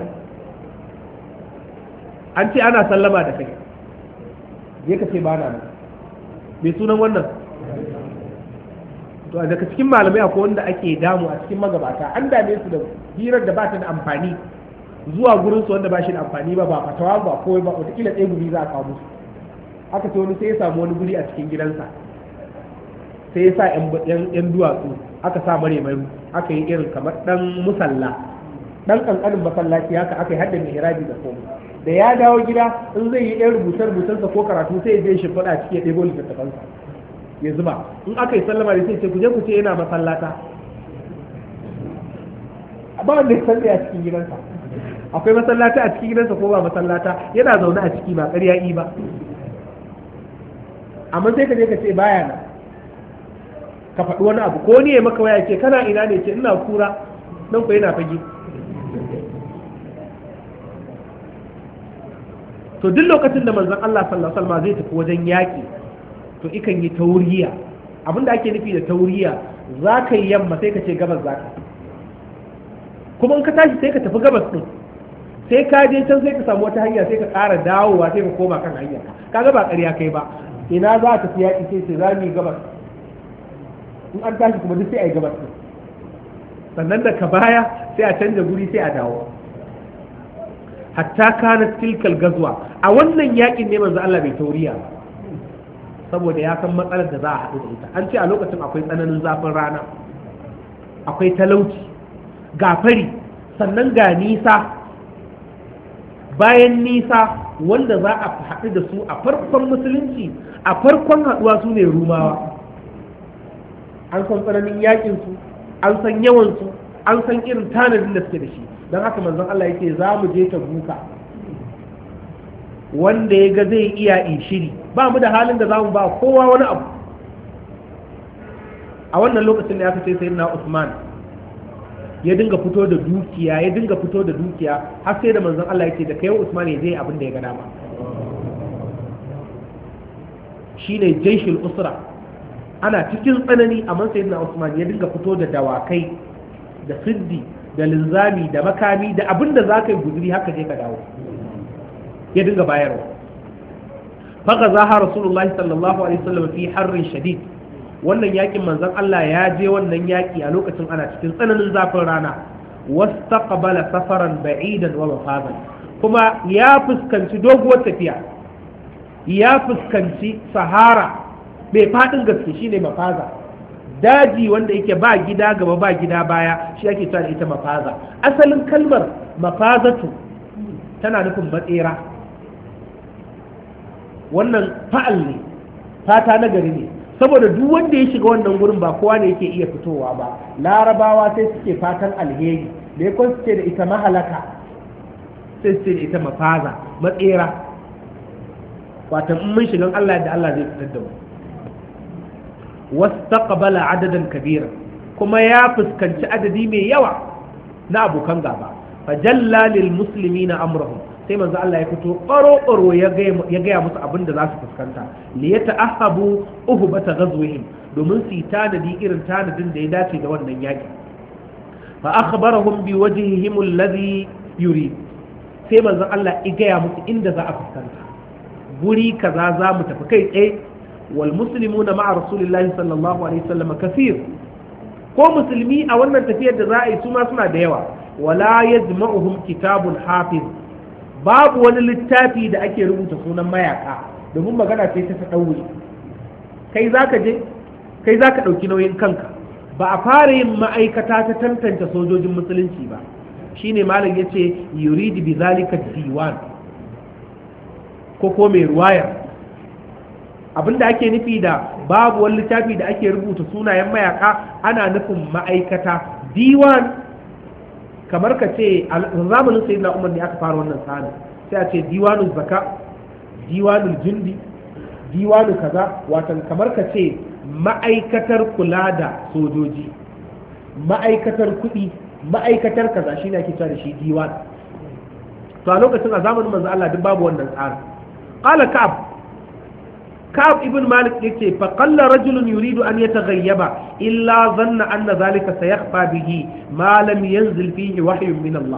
Speaker 1: an ce ana sallama da kai je ka ce ba na nan mai sunan wannan to daga cikin malamai akwai wanda ake damu a cikin magabata an dame su da hirar da ba ta da amfani zuwa gurin su wanda ba shi da amfani ba ba fatawa ba kowai ba wataƙila ɗaya guri za a kawo musu aka ce wani sai ya samu wani guri a cikin gidansa sai ya sa yan duwatsu aka sa mare mai aka yi irin kamar dan musalla dan kankanin masallaci haka aka yi hadda mihrabi da komai da ya dawo gida in zai yi yan rubuce rubucensa ko karatu sai ya je shi fada ciki ya ɗebo littattafansa ya zuba in aka yi sallama da sai ce ku je ku ce yana masallata ba wanda ya sanya a cikin gidansa akwai masallata a cikin gidansa ko ba masallata yana zaune a ciki ba ƙarya yi ba amma sai ka je ka ce baya nan ka faɗi wani abu ko ni ya maka waya ce kana ina ne ce ina kura nan ku yana fage to duk lokacin da manzon Allah sallallahu alaihi wasallam zai tafi wajen yaƙi to ikan yi tauriya abinda ake nufi da tauriya za ka yi yamma sai ka ce gabas za ka kuma in ka tashi sai ka tafi gabas din sai ka je can sai ka samu wata hanya sai ka ƙara dawowa sai ka koma kan hanya kaga ba ƙarya kai ba ina za ta fi yaƙi sai sai za mu yi gabas in an tashi kuma duk sai a yi gabas din sannan da ka baya sai a canja guri sai a dawo hatta kanat tilkal gazwa a wannan yakin ne manzo Allah bai tauriya ba saboda ya san matsalar da za a haɗu da ita an ce a lokacin akwai tsananin zafin rana akwai talauci ga fari sannan ga nisa bayan nisa wanda za a haɗu da su a farkon musulunci a farkon haɗuwa su ne rumawa an san tsananin yakin su an san yawan su an san irin tanadin da suke da shi don haka manzon Allah yake za mu je ta buka wanda ya ga zai iya in shiri ba mu da halin da za mu ba kowa wani abu a wannan lokacin da aka ce sai na Usman ya dinga fito da dukiya ya dinga fito da dukiya har sai da manzon Allah yake da kai Usman ya je abin da ya ga dama shine jaishul usra ana cikin tsanani amma sayyidina Usman ya dinga fito da dawakai da siddi da linzami da makami da abin da za ka yi guzuri haka je ka dawo ya dinga bayarwa faka zaha rasulullah sallallahu alaihi wasallam fi harrin shadid wannan yakin manzon Allah ya je wannan yaki a lokacin ana cikin tsananin zafin rana wastaqbala safaran ba'idan wa mafazan kuma ya fuskanci doguwar tafiya ya fuskanci sahara mai fadin gaske shine mafaza daji wanda yake ba gida gaba ba gida baya shi ake cewa ita mafaza asalin kalmar mafazatu tana nufin matsera wannan fa'al ne fata na gari ne saboda duk wanda ya shiga wannan gurin ba kowa ne yake iya fitowa ba larabawa sai suke fatan alheri da ya suke da ita mahalaka sai suke da ita mafaza matsera watan in mun shigan Allah da Allah zai fitar da mu wastaqbala adadan kabira kuma ya fuskanci adadi mai yawa na abokan gaba fajalla lil muslimina amrahum sai manzo Allah ya fito ƙaro ƙaro ya gaya musu abin da za su fuskanta li yata'ahabu uhbata ghazwihim domin su yi tanadi irin tanadin da ya dace da wannan yaki fa akhbarahum bi wajhihim alladhi yurid sai manzo Allah ya gaya musu inda za a fuskanta guri kaza za mu tafi kai tsaye wal muslimuna ma'a rasulillahi sallallahu alaihi wasallam kaseer ko musulmi a wannan tafiyar da za a yi su ma suna da yawa wala yajma'uhum kitabun hafiz babu wani littafi da ake rubuta sunan mayaka domin magana ce ta ɗaure kai za ka je kai za ka ɗauki nauyin kanka ba a fara yin ma'aikata ta tantance sojojin musulunci ba shine malam ya ce yuridi bi zalika diwan ko ko mai ruwayar abinda ake nufi da babu wani littafi da ake rubuta sunayen mayaka ana nufin ma'aikata diwan kamar ka ce zamanin sai na umar ne aka fara wannan tsarin sai a ce diwanul zaka diwanul jundi diwanu kaza watan kamar ka ce ma'aikatar kula da sojoji ma'aikatar kuɗi ma'aikatar kaza shine ake cewa da shi diwan to a lokacin a zamanin manzo Allah duk babu wannan tsarin qala ka'ab ka'ab ibn malik yace fa qalla rajulun yuridu an yataghayyaba illa dhanna anna dhalika sayakhfa bihi ma lam yanzil fihi wahyun min Allah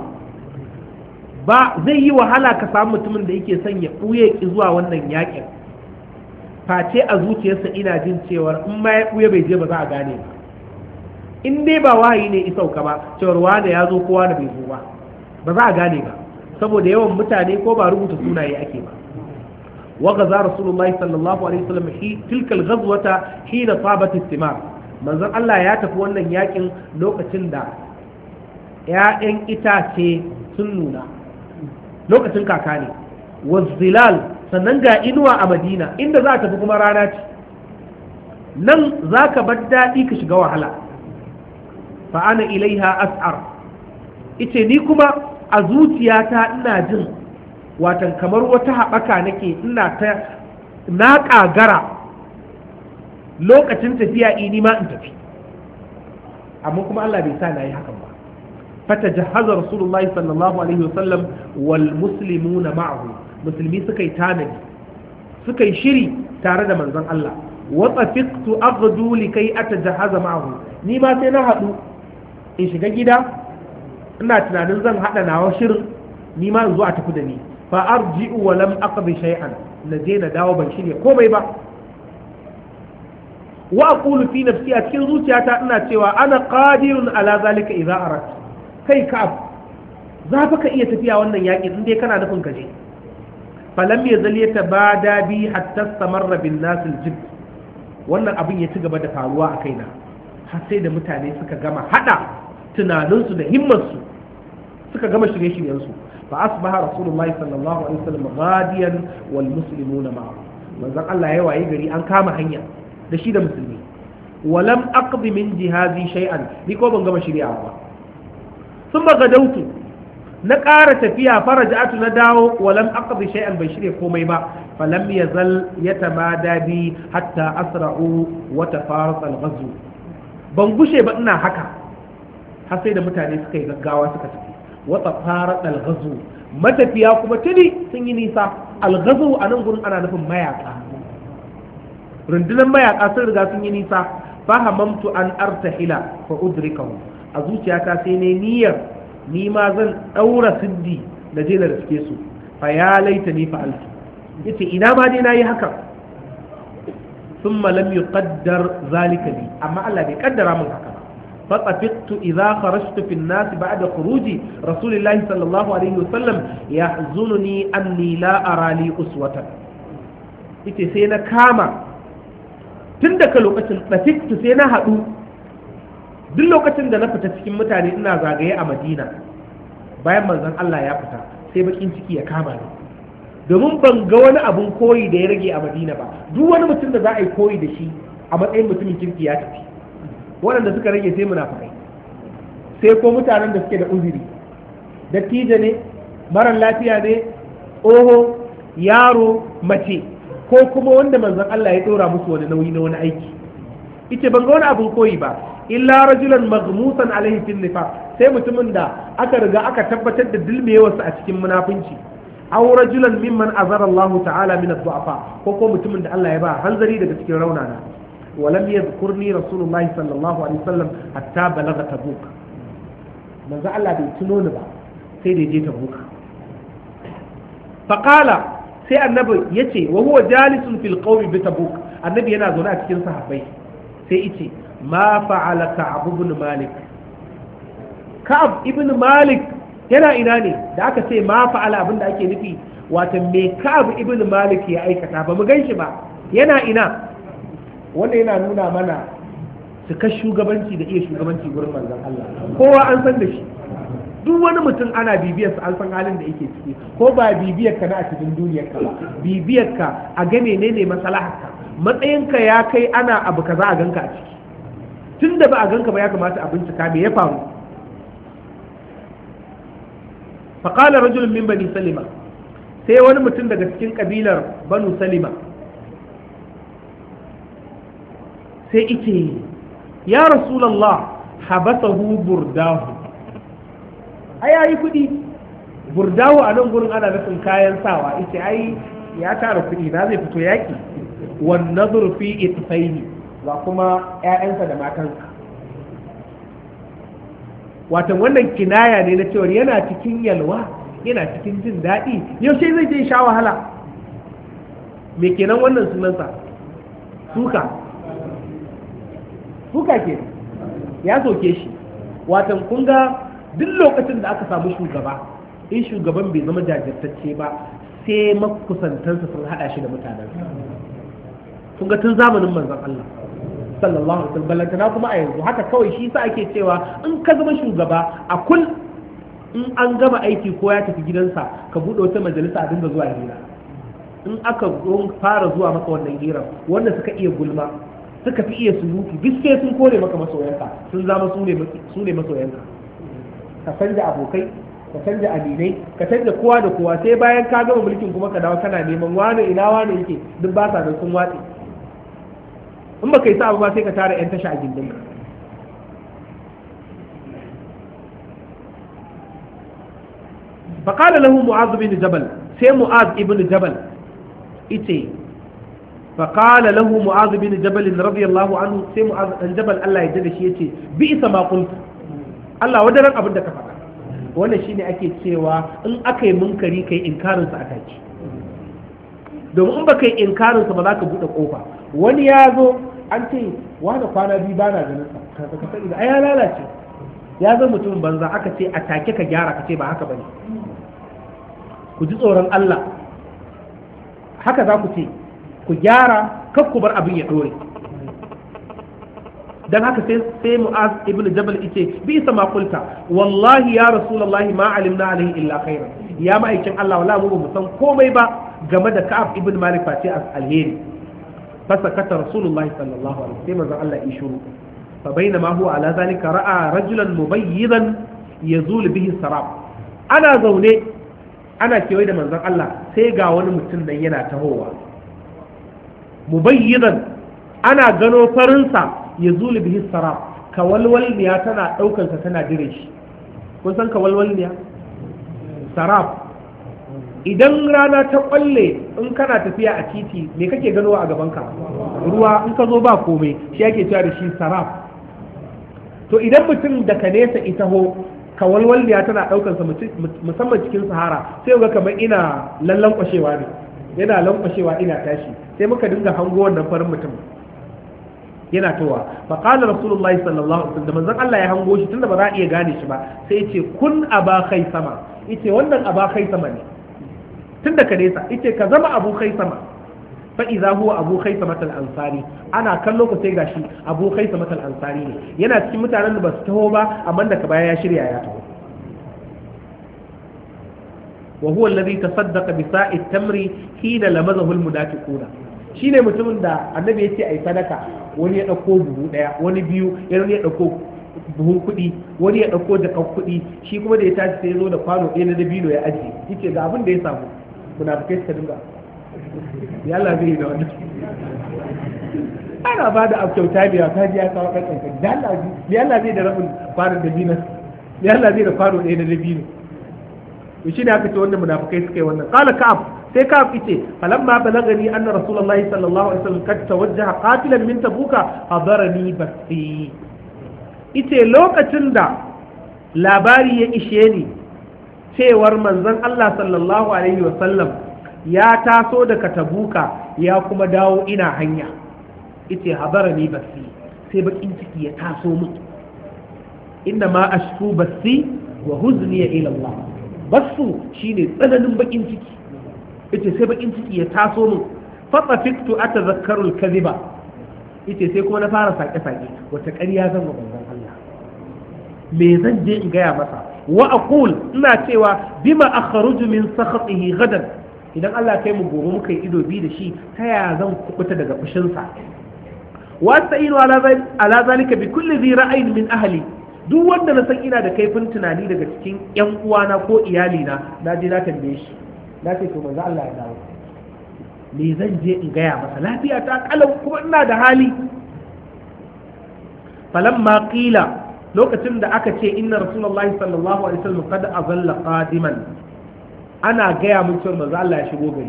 Speaker 1: ba zai yi wahala ka samu mutumin da yake son ya buye ki zuwa wannan yakin face a zuciyarsa ina jin cewa in ma ya buye bai je ba za a gane ba in dai ba wahayi ne isauka ba cewar wane ya zo kowa da bai zo ba ba za a gane ba saboda yawan mutane ko ba rubuta sunaye ake ba وغزا رسول الله صلى الله عليه وسلم تلك الغزوة حين طابت الثمار manzon Allah ya tafi wannan yakin lokacin da ‘ya'yan itace sun nuna lokacin kaka ne wazzilal sannan ga inuwa a madina inda za a tafi kuma rana ce nan za ka bar daɗi ka shiga wahala fa'ana ilaiha as'ar ice ni kuma a zuciyata ina jin watan kamar wata haɓaka nake ina ta na ƙagara lokacin tafiya ini ma in tafi amma kuma Allah bai sa na yi hakan ba fata jahaza rasulullahi sallallahu alaihi wasallam wal muslimuna ma'ahu musulmi suka yi tanadi suka yi shiri tare da manzon Allah wa tafiqtu aghdu likai atajahaza ma'ahu ni ma sai na haɗu in shiga gida ina tunanin zan haɗa nawa shirin ni ma in zo a tafi da ni fa arji'u wa lam aqdi shay'an na je na dawo ban shirya komai ba wa aqulu fi nafsi a cikin zuciyata ina cewa ana qadirun ala zalika idza arat kai ka za fa ka iya tafiya wannan yaƙi in dai kana nufin ka je falam yazal yatabada bi hatta samarra bin nas aljib wannan abin ya ci gaba da faruwa a kaina har sai da mutane suka gama hada tunaninsu da himmarsu suka gama shirye-shiryensu fa asbaha rasulullahi sallallahu alaihi wasallam ghadiyan wal muslimuna ma'a manzon Allah ya wayi gari an kama hanya da shi da musulmi walam aqdi min jihazi shay'an ni ko ban gama shirya ba sun ba gadautu na ƙara tafiya faraja'atu na dawo walam aqdi shay'an bai shirya komai ba falam yazal yatamada bi hatta asra'u wa tafarqa al-ghazw ban gushe ba ina haka har sai da mutane suka yi gaggawa suka tafi wa tafarqa al-ghazw matafiya kuma tuni sun yi nisa al-ghazw a nan gurin ana nufin mayaka rundunar mayaka sun riga sun yi nisa fahamamtu an artahila fa udrikahu a zuciyata sai ne niyyar ni ma zan daura siddi da je da riske su fa ya laita ni fa'altu yace ina ma dai nayi haka thumma lam yuqaddar zalika li amma Allah bai kaddara min haka fa tafiqtu idha kharajtu fi an-nas ba'da khuruji rasulillahi sallallahu alaihi wasallam yahzununi anni la ara li uswatan yace sai na kama tun daga lokacin tafiqtu sai na hadu duk lokacin da na fita cikin mutane ina zagaye a Madina bayan manzon Allah ya fita sai bakin ciki ya kama ni domin ban ga wani abun koyi da ya rage a Madina ba duk wani mutum da za a yi koyi da shi a matsayin mutumin kirki ya tafi waɗanda suka rage sai munafikai sai ko mutanen da suke da uzuri dattijo ne marar lafiya ne oho yaro mace ko kuma wanda manzon Allah ya dora musu wani nauyi na wani aiki ita ban ga wani abun koyi ba illa rajulan maghmusan alaihi fil nifaq sai mutumin da aka riga aka tabbatar da dilmewarsa a cikin munafunci aw rajulan mimman azara Allah ta'ala min ad-du'afa ko ko mutumin da Allah ya ba hanzari daga cikin raunana walam yadhkurni rasulullahi sallallahu alaihi wasallam hatta balagha tabuk manzo Allah bai tuno ni ba sai da je tabuk faqala sai annabi yace wa huwa jalisun fil qawmi bi tabuk annabi yana zaune a cikin sahabbai sai yace ma fa'ala ka'ab ibn malik ka'ab ibn malik yana ina ne da aka ce ma fa'ala abinda ake nufi wato me ka'ab ibn malik ya aikata ba mu ganshi ba yana ina wanda yana nuna mana cika shugabanci da iya shugabanci gurin manzon Allah kowa an san da shi duk wani mutum ana bibiyarsa an san halin da yake ciki ko ba bibiyar ka na a cikin duniyar ka ba bibiyar ka a ga menene maslahar ka matsayinka ya kai ana abu kaza a ganka a ciki tun da ba a ganka ba ya kamata a bincika me ya faru faƙala rajulun min bani salima sai wani mutum daga cikin ƙabilar banu salima sai ike ya rasulallah habasahu burdahu ai yayi kuɗi burdahu a nan gurin ana nufin kayan sawa ita ai ya tara kuɗi na zai fito yaƙi wan nadhur fi itfaini ga kuma ‘ya'yansa da matansa watan wannan kinaya ne na cewar yana cikin yalwa yana cikin jin daɗi yaushe zai je sha wahala me kenan wannan sunansa suka suka ke ya soke shi watan kun ga duk lokacin da aka samu shugaba in shugaban bai zama jajirtacce ba sai makusantansa sun haɗa shi da mutanensa kun ga tun zamanin manzon Allah sallallahu alaihi wasallam ballantana kuma a yanzu haka kawai shi sa ake cewa in ka zama shugaba a kul in an gama aiki ko ya tafi gidansa ka buɗe wata majalisa a dinga zuwa hira in aka fara zuwa maka wannan hirar wanda suka iya gulma suka fi iya surutu duk sai sun kore maka masoyanka sun zama su ne masoyanka ka canja abokai ka canja aminai ka canja kowa da kowa sai bayan ka gama mulkin kuma ka dawo kana neman wane ina wane yake duk ba sa da sun watse in ba kai sa ba sai ka tara yan tasha a gindinka فقال له معاذ بن جبل سي معاذ ابن جبل إتي فقال له معاذ بن جبل رضي الله عنه سي معاذ بن جبل الله يجد شيء يتي بئس ما قلت الله ودرن abin da ka faɗa wannan shine ake cewa in aka yi munkari kai inkarin sa aka ci domin in baka yi inkarin sa ba za ka bude kofa wani ya zo an ce wani kwana biyu bana ganin sa ka ka sai ai ya lalace ya zama mutumin banza aka ce a take ka gyara ka ce ba haka bane. Ku ji tsoron Allah, haka za ku ce ku gyara kar ku bar abin ya dore. dan haka sai sai Mu'az ibn Jabal yace bi sama qulta wallahi ya rasulullahi ma alimna alaihi illa khairan, ya ma'aikin Allah wala mu ba san komai ba game da Ka'ab ibn Malik face alheri. fasakata rasulullahi sallallahu alaihi wasallam sai manzon Allah ya shiru. fa bainama huwa ala zalika ra'a rajulan mubayyidan yazul bihi sarab. ana zaune ana kewaye da manzon Allah sai ga wani mutum nan yana tahowa mubayyidan, ana gano farinsa ya zuli bihi sarab, kawalwalniya tana ɗaukansa tana dire shi. kun san kawalwalniya? sarab idan rana ta kwalle in kana tafiya a titi me kake ganowa a gabanka? ruwa. in ka zo ba komai shi ake cewa da shi sarab. to idan mutum daga nesa ita ho kawalwalniya tana ɗaukansa musamman cikin sahara sai ga kamar ina lallan kwashewa ne, yana lankwashewa ina tashi, sai muka dinga hango wannan farin mutum yana towa. fa qala rasulullahi sallallahu alaihi wasallam, manzon Allah ya hango shi tunda ba za a iya gane shi ba sai ya ce kun aba khaisama, yace wannan aba khaisama ne tunda ka nesa, yace ka zama abu khaisama. fa idza huwa abu khaisama al-ansari, ana kallo ko sai gashi abu khaisama al-ansari ne, yana cikin mutanen da ba su taho ba amma daga baya ya shirya ya taho. وهو الذي تصدق بساء التمر حين لمزه المنافقون. shine mutumin da annabi yace ai sadaka, wani ya dauko buhu daya, wani biyu, wani ya dauko buhun kuɗi, wani ya dauko jakan kuɗi, shi kuma da ya tashi sai ya zo da kwano ɗaya na dabino ya ajiye, yace ga abin da ya samu. munafikai suka dinga ya Allah zai yi da wannan, ana ba da kyauta biya ta ji ya kawo kankan da Allah ya Allah zai da rabin kwano dabino, ya Allah zai da kwano ɗaya na dabino. shi ne aka ce wannan munafikai suka yi wannan. qala ka'ab, sai ka'ab yace falamma balagani anna rasulullahi sallallahu alaihi wasallam kad tawajjaha qatilan min tabuka hadarani basi. yace lokacin da labari ya ishe ni cewar manzon Allah sallallahu alaihi wasallam ya taso daga tabuka ya kuma dawo ina hanya, yace hadarani basi, sai bakin ciki ya taso min. inna ma ashku basi wa huzni ila Allah. basu shine tsananin bakin ciki, yace sai bakin ciki ya taso min. fatafiktu atazakkaru al-kadhiba, yace sai kuma na fara sake sake wata ƙarya zan ga manzon Allah, me zan je in gaya masa? wa aqul, ina cewa bima akhruju min sakhatihi gadan, idan Allah kai mu gobe muka yi ido bi da shi ta ya zan kubuta daga fushin sa? wa sa'inu ala zalika bi kulli dhi ra'ayin min ahli, duk wanda na san ina da kaifin tunani daga cikin yan uwana ko iyalina na je na tambaye shi, na ce to manzo Allah ya dawo, me zan je in gaya masa? lafiya ta kalau kuma ina da hali. falamma qila, lokacin da aka ce inna rasulullahi sallallahu alaihi wasallam qad azalla qadiman, ana gaya mun cewa manzo Allah ya shigo gari.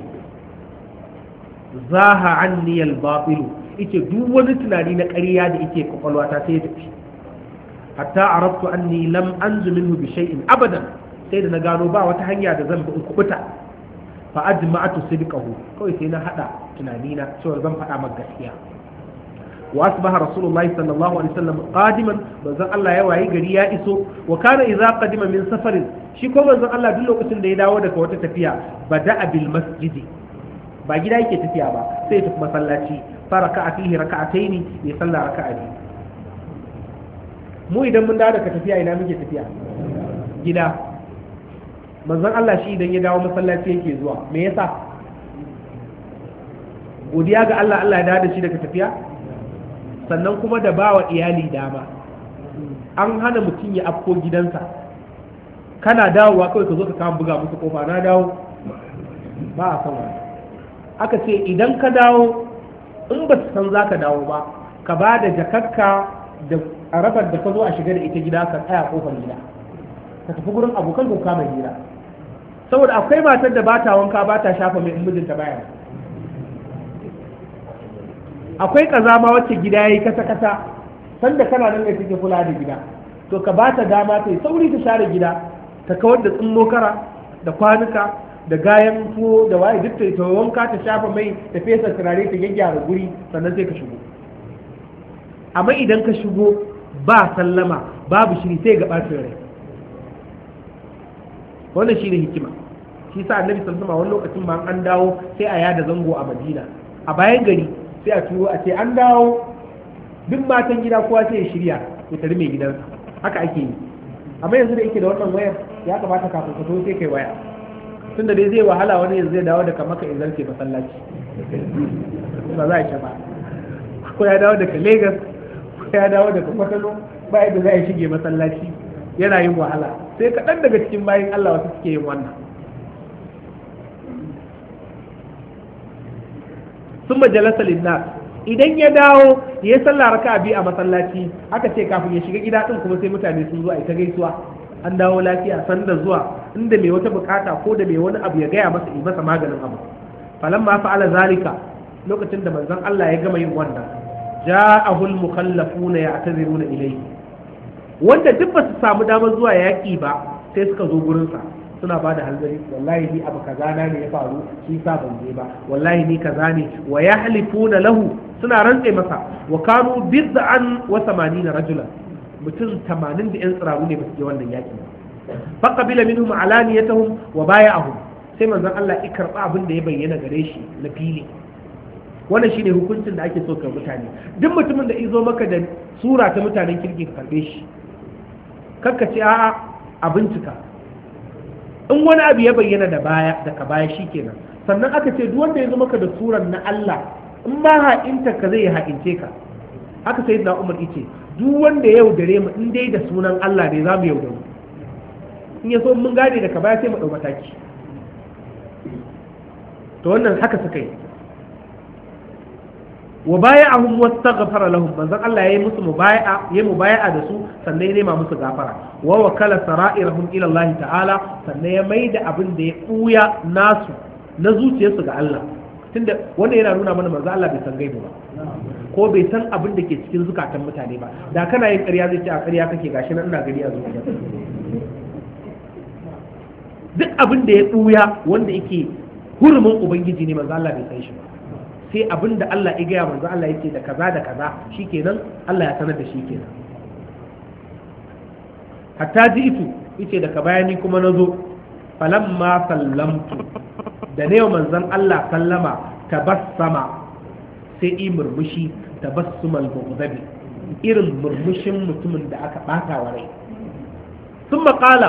Speaker 1: zaha anni al-batil, yace duk wani tunani na ƙarya da yake kwakwalwata sai ya tafi. hatta arabtu anni lam anzu minhu bi shay'in abadan, sai da na gano ba wata hanya da zan bi in kubuta. fa ajma'atu sidqahu, kawai sai na hada tunani na cewa zan faɗa maka gaskiya. wa asbaha rasulullahi sallallahu alaihi wasallam qadiman, manzon Allah ya wayi gari ya iso. wa kana idza qadima min safarin, shi ko manzon Allah duk lokacin da ya dawo daga wata tafiya bada'a bil masjidi, ba gida yake tafiya ba sai ya tafi masallaci. faraka fihi raka'ataini, ya salla raka'a biyu. mu idan mun dawo daga tafiya ina muke tafiya? gida. manzon Allah shi idan ya dawo masallaci yake zuwa, me yasa? godiya ga Allah, Allah ya dawo da shi daga tafiya, sannan kuma da bawa iyali dama. an hana mutum ya afko gidansa, kana dawowa kawai ka zo ka kama buga musu kofa, na dawo, ba a san wani. aka ce idan ka dawo, in ba su san za ka dawo ba, ka ba da jakakka da arabar da ka zo a shiga da ita gida, ka tsaya kofar gida, ka tafi gurin abokan ka kama hira. saboda akwai matar da ba ta wanka ba ta shafa mai mijinta baya. akwai kazama wacce gida yayi kasa kasa, sanda kana nan da kake kula da gida, to ka ba ta dama ta yi sauri ta share gida, ta kawar da tsinno kara da kwanuka da gayan tuwo da waye duk ta wanka, ta shafa mai, ta fesa turare, ta gyaggyara guri, sannan sai ka shigo. amma idan ka shigo ba sallama babu shiri sai ga ɓacin rai. Wannan shi ne hikima. Shi sa annabi sallallahu alaihi wasallam wani lokacin ma an dawo sai a yada zango a Madina a bayan gari sai a turo a ce an dawo duk matan gida kowa sai ya shirya ya tare mai gidansa. Haka ake yi. Amma yanzu da yake da wannan wayar ya kamata kafin ka so sai kai waya. Tunda dai zai wahala wani yanzu zai dawo daga Makka in zarce masallaci. Ba za a ci ba. Ko ya dawo daga Lagos ko ya dawo daga Kwatano ba yadda za a shige masallaci yana yin wahala. Sai kaɗan daga cikin bayan Allah wasu suke yin wannan. Sun majalasa linnas idan ya dawo ya sallah raka biyu a masallaci aka ce kafin ya shiga gida din kuma sai mutane sun zo a ita gaisuwa an dawo lafiya san da zuwa inda mai wata bukata ko da mai wani abu ya gaya masa yi masa maganin abu. Falamma fa'ala zalika lokacin da manzon Allah ya gama yin wannan ja'ahu al-mukhallafuna ya'taziruna ilayhi wanda duk ba su samu damar zuwa yaƙi ba sai suka zo gurinsa suna ba da hanzari wallahi ni abu kaza na ne ya faru shi sa ban je ba wallahi ni kaza ne wa yahlifuna lahu suna rantse masa wa kanu bid'an wa samanina rajulan mutum tamanin da yan tsiraru ne ba su je wannan yaƙi ba fa qabila minhum alaniyatuhum wa bay'ahum sai manzon Allah ya karba abin da ya bayyana gare shi na fili. Wannan shine hukuncin da ake so ka mutane duk mutumin da izo maka da sura ta mutanen kirki ka karbe shi kakka ce a'a a bincika in wani abu ya bayyana da baya daga baya shikenan sannan aka ce duk wanda ya zo maka da suran na Allah in ba ha'inta ka zai ha'ince ka haka sai da Umar yace duk wanda ya yaudare mu in dai da sunan Allah ne za mu yaudare in ya so mun gane daga baya sai mu dau mataki to wannan haka suka yi wa baya'ahum wastaghfara lahum manzon Allah yayi musu mubaya'a yayi mubaya'a da su sannan ya nema musu gafara wa wakala sara'irahum ila Allah ta'ala sannan ya maida abin da ya buya nasu na zuciyarsu ga Allah tunda wanda yana nuna mana manzon Allah bai san gaibu ba ko bai san abin da ke cikin zukatan mutane ba da kana yin ƙarya zai ce a ƙarya kake gashi nan ina gari a zuciya duk abin da ya buya wanda yake hurumin ubangiji ne manzon Allah bai san shi ba sai abin da Allah ya gaya manzo Allah yake da kaza da kaza shikenan Allah ya sanar da shi kenan hatta ji'tu yace daga bayani kuma nazo falamma sallamtu da ne manzon Allah sallama tabassama sai yi murmushi tabassumal mughdabi irin murmushin mutumin da aka bata wa rai sun qala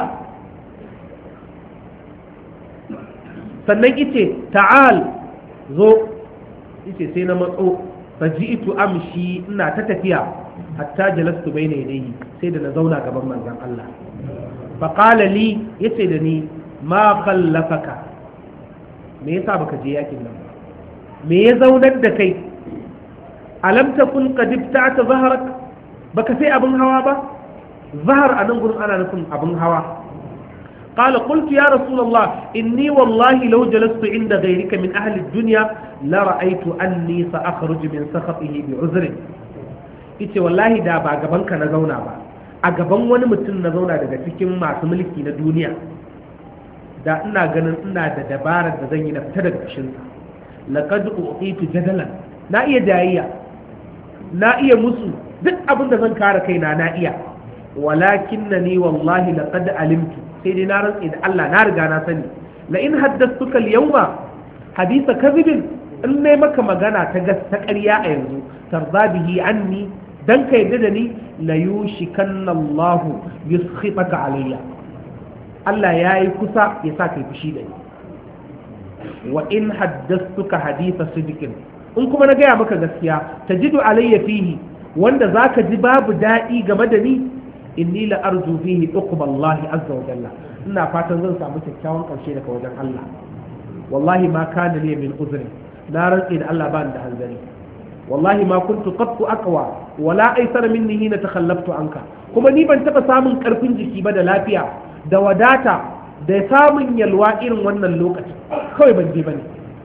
Speaker 1: sannan yace ta'al zo yace sai na matso faji'tu amshi ina ta tafiya hatta jalastu baina yadayhi sai da na zauna gaban manzon Allah fa qala li yace da ni ma khallafaka me yasa baka je yakin nan me ya zaunar da kai alam takun qad ibta'ta zahrak baka sai abin hawa ba zahar anan gurin ana nufin abin hawa قال قلت يا رسول الله إني والله لو جلست عند غيرك من أهل الدنيا لرأيت أني سأخرج من سخطه بعذر ita wallahi da ba gaban ka na zauna ba a gaban wani mutum na zauna daga cikin masu mulki na duniya da ina ganin ina da dabarar da zan yi na fita daga kashin sa laqad uqitu jadalan na iya jayayya na iya musu duk abin da zan kare kaina na iya walakinnani wallahi laqad alimtu sai dai na rantsi da Allah na riga na sani la in haddathtuka al-yawma haditha kadhibin in ne maka magana ta gaskiya ƙarya a yanzu tarda bihi anni dan ka yadda da ni la yushikanna Allah yuskhitaka alayya Allah yayi kusa ya sa kai fushi da ni wa in haddathtuka haditha sidqin in kuma na gaya maka gaskiya tajidu alayya fihi wanda zaka ji babu daɗi game da ni inni la arju fihi uqba Allah azza wa jalla ina fatan zan samu kyakkyawan karshe daga wajen Allah wallahi ma kana li min uzri na rantsi da Allah ba da hanzari wallahi ma kuntu qattu aqwa wala aysara minni hina takhallaftu anka kuma ni ban taba samun karfin jiki ba da lafiya da wadata da samun yalwa irin wannan lokaci kawai ban je bane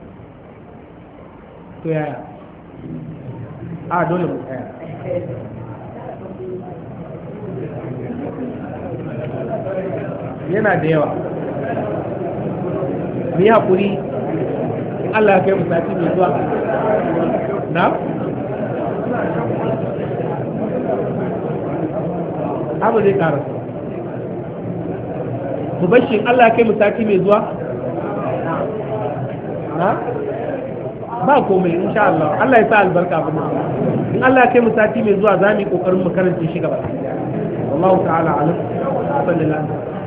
Speaker 1: to yaya a dole mu tsaya yana da yawa mu yi haƙuri in Allah ya kai mu sati mai zuwa na? abu zai karasa mu bashi Allah ya kai mu sati mai zuwa ba komai insha Allah Allah ya sa albarka abin in Allah ya kai mu sati mai zuwa za mu yi kokarin mu karanta shi gaba wallahu ta'ala alim sallallahu alaihi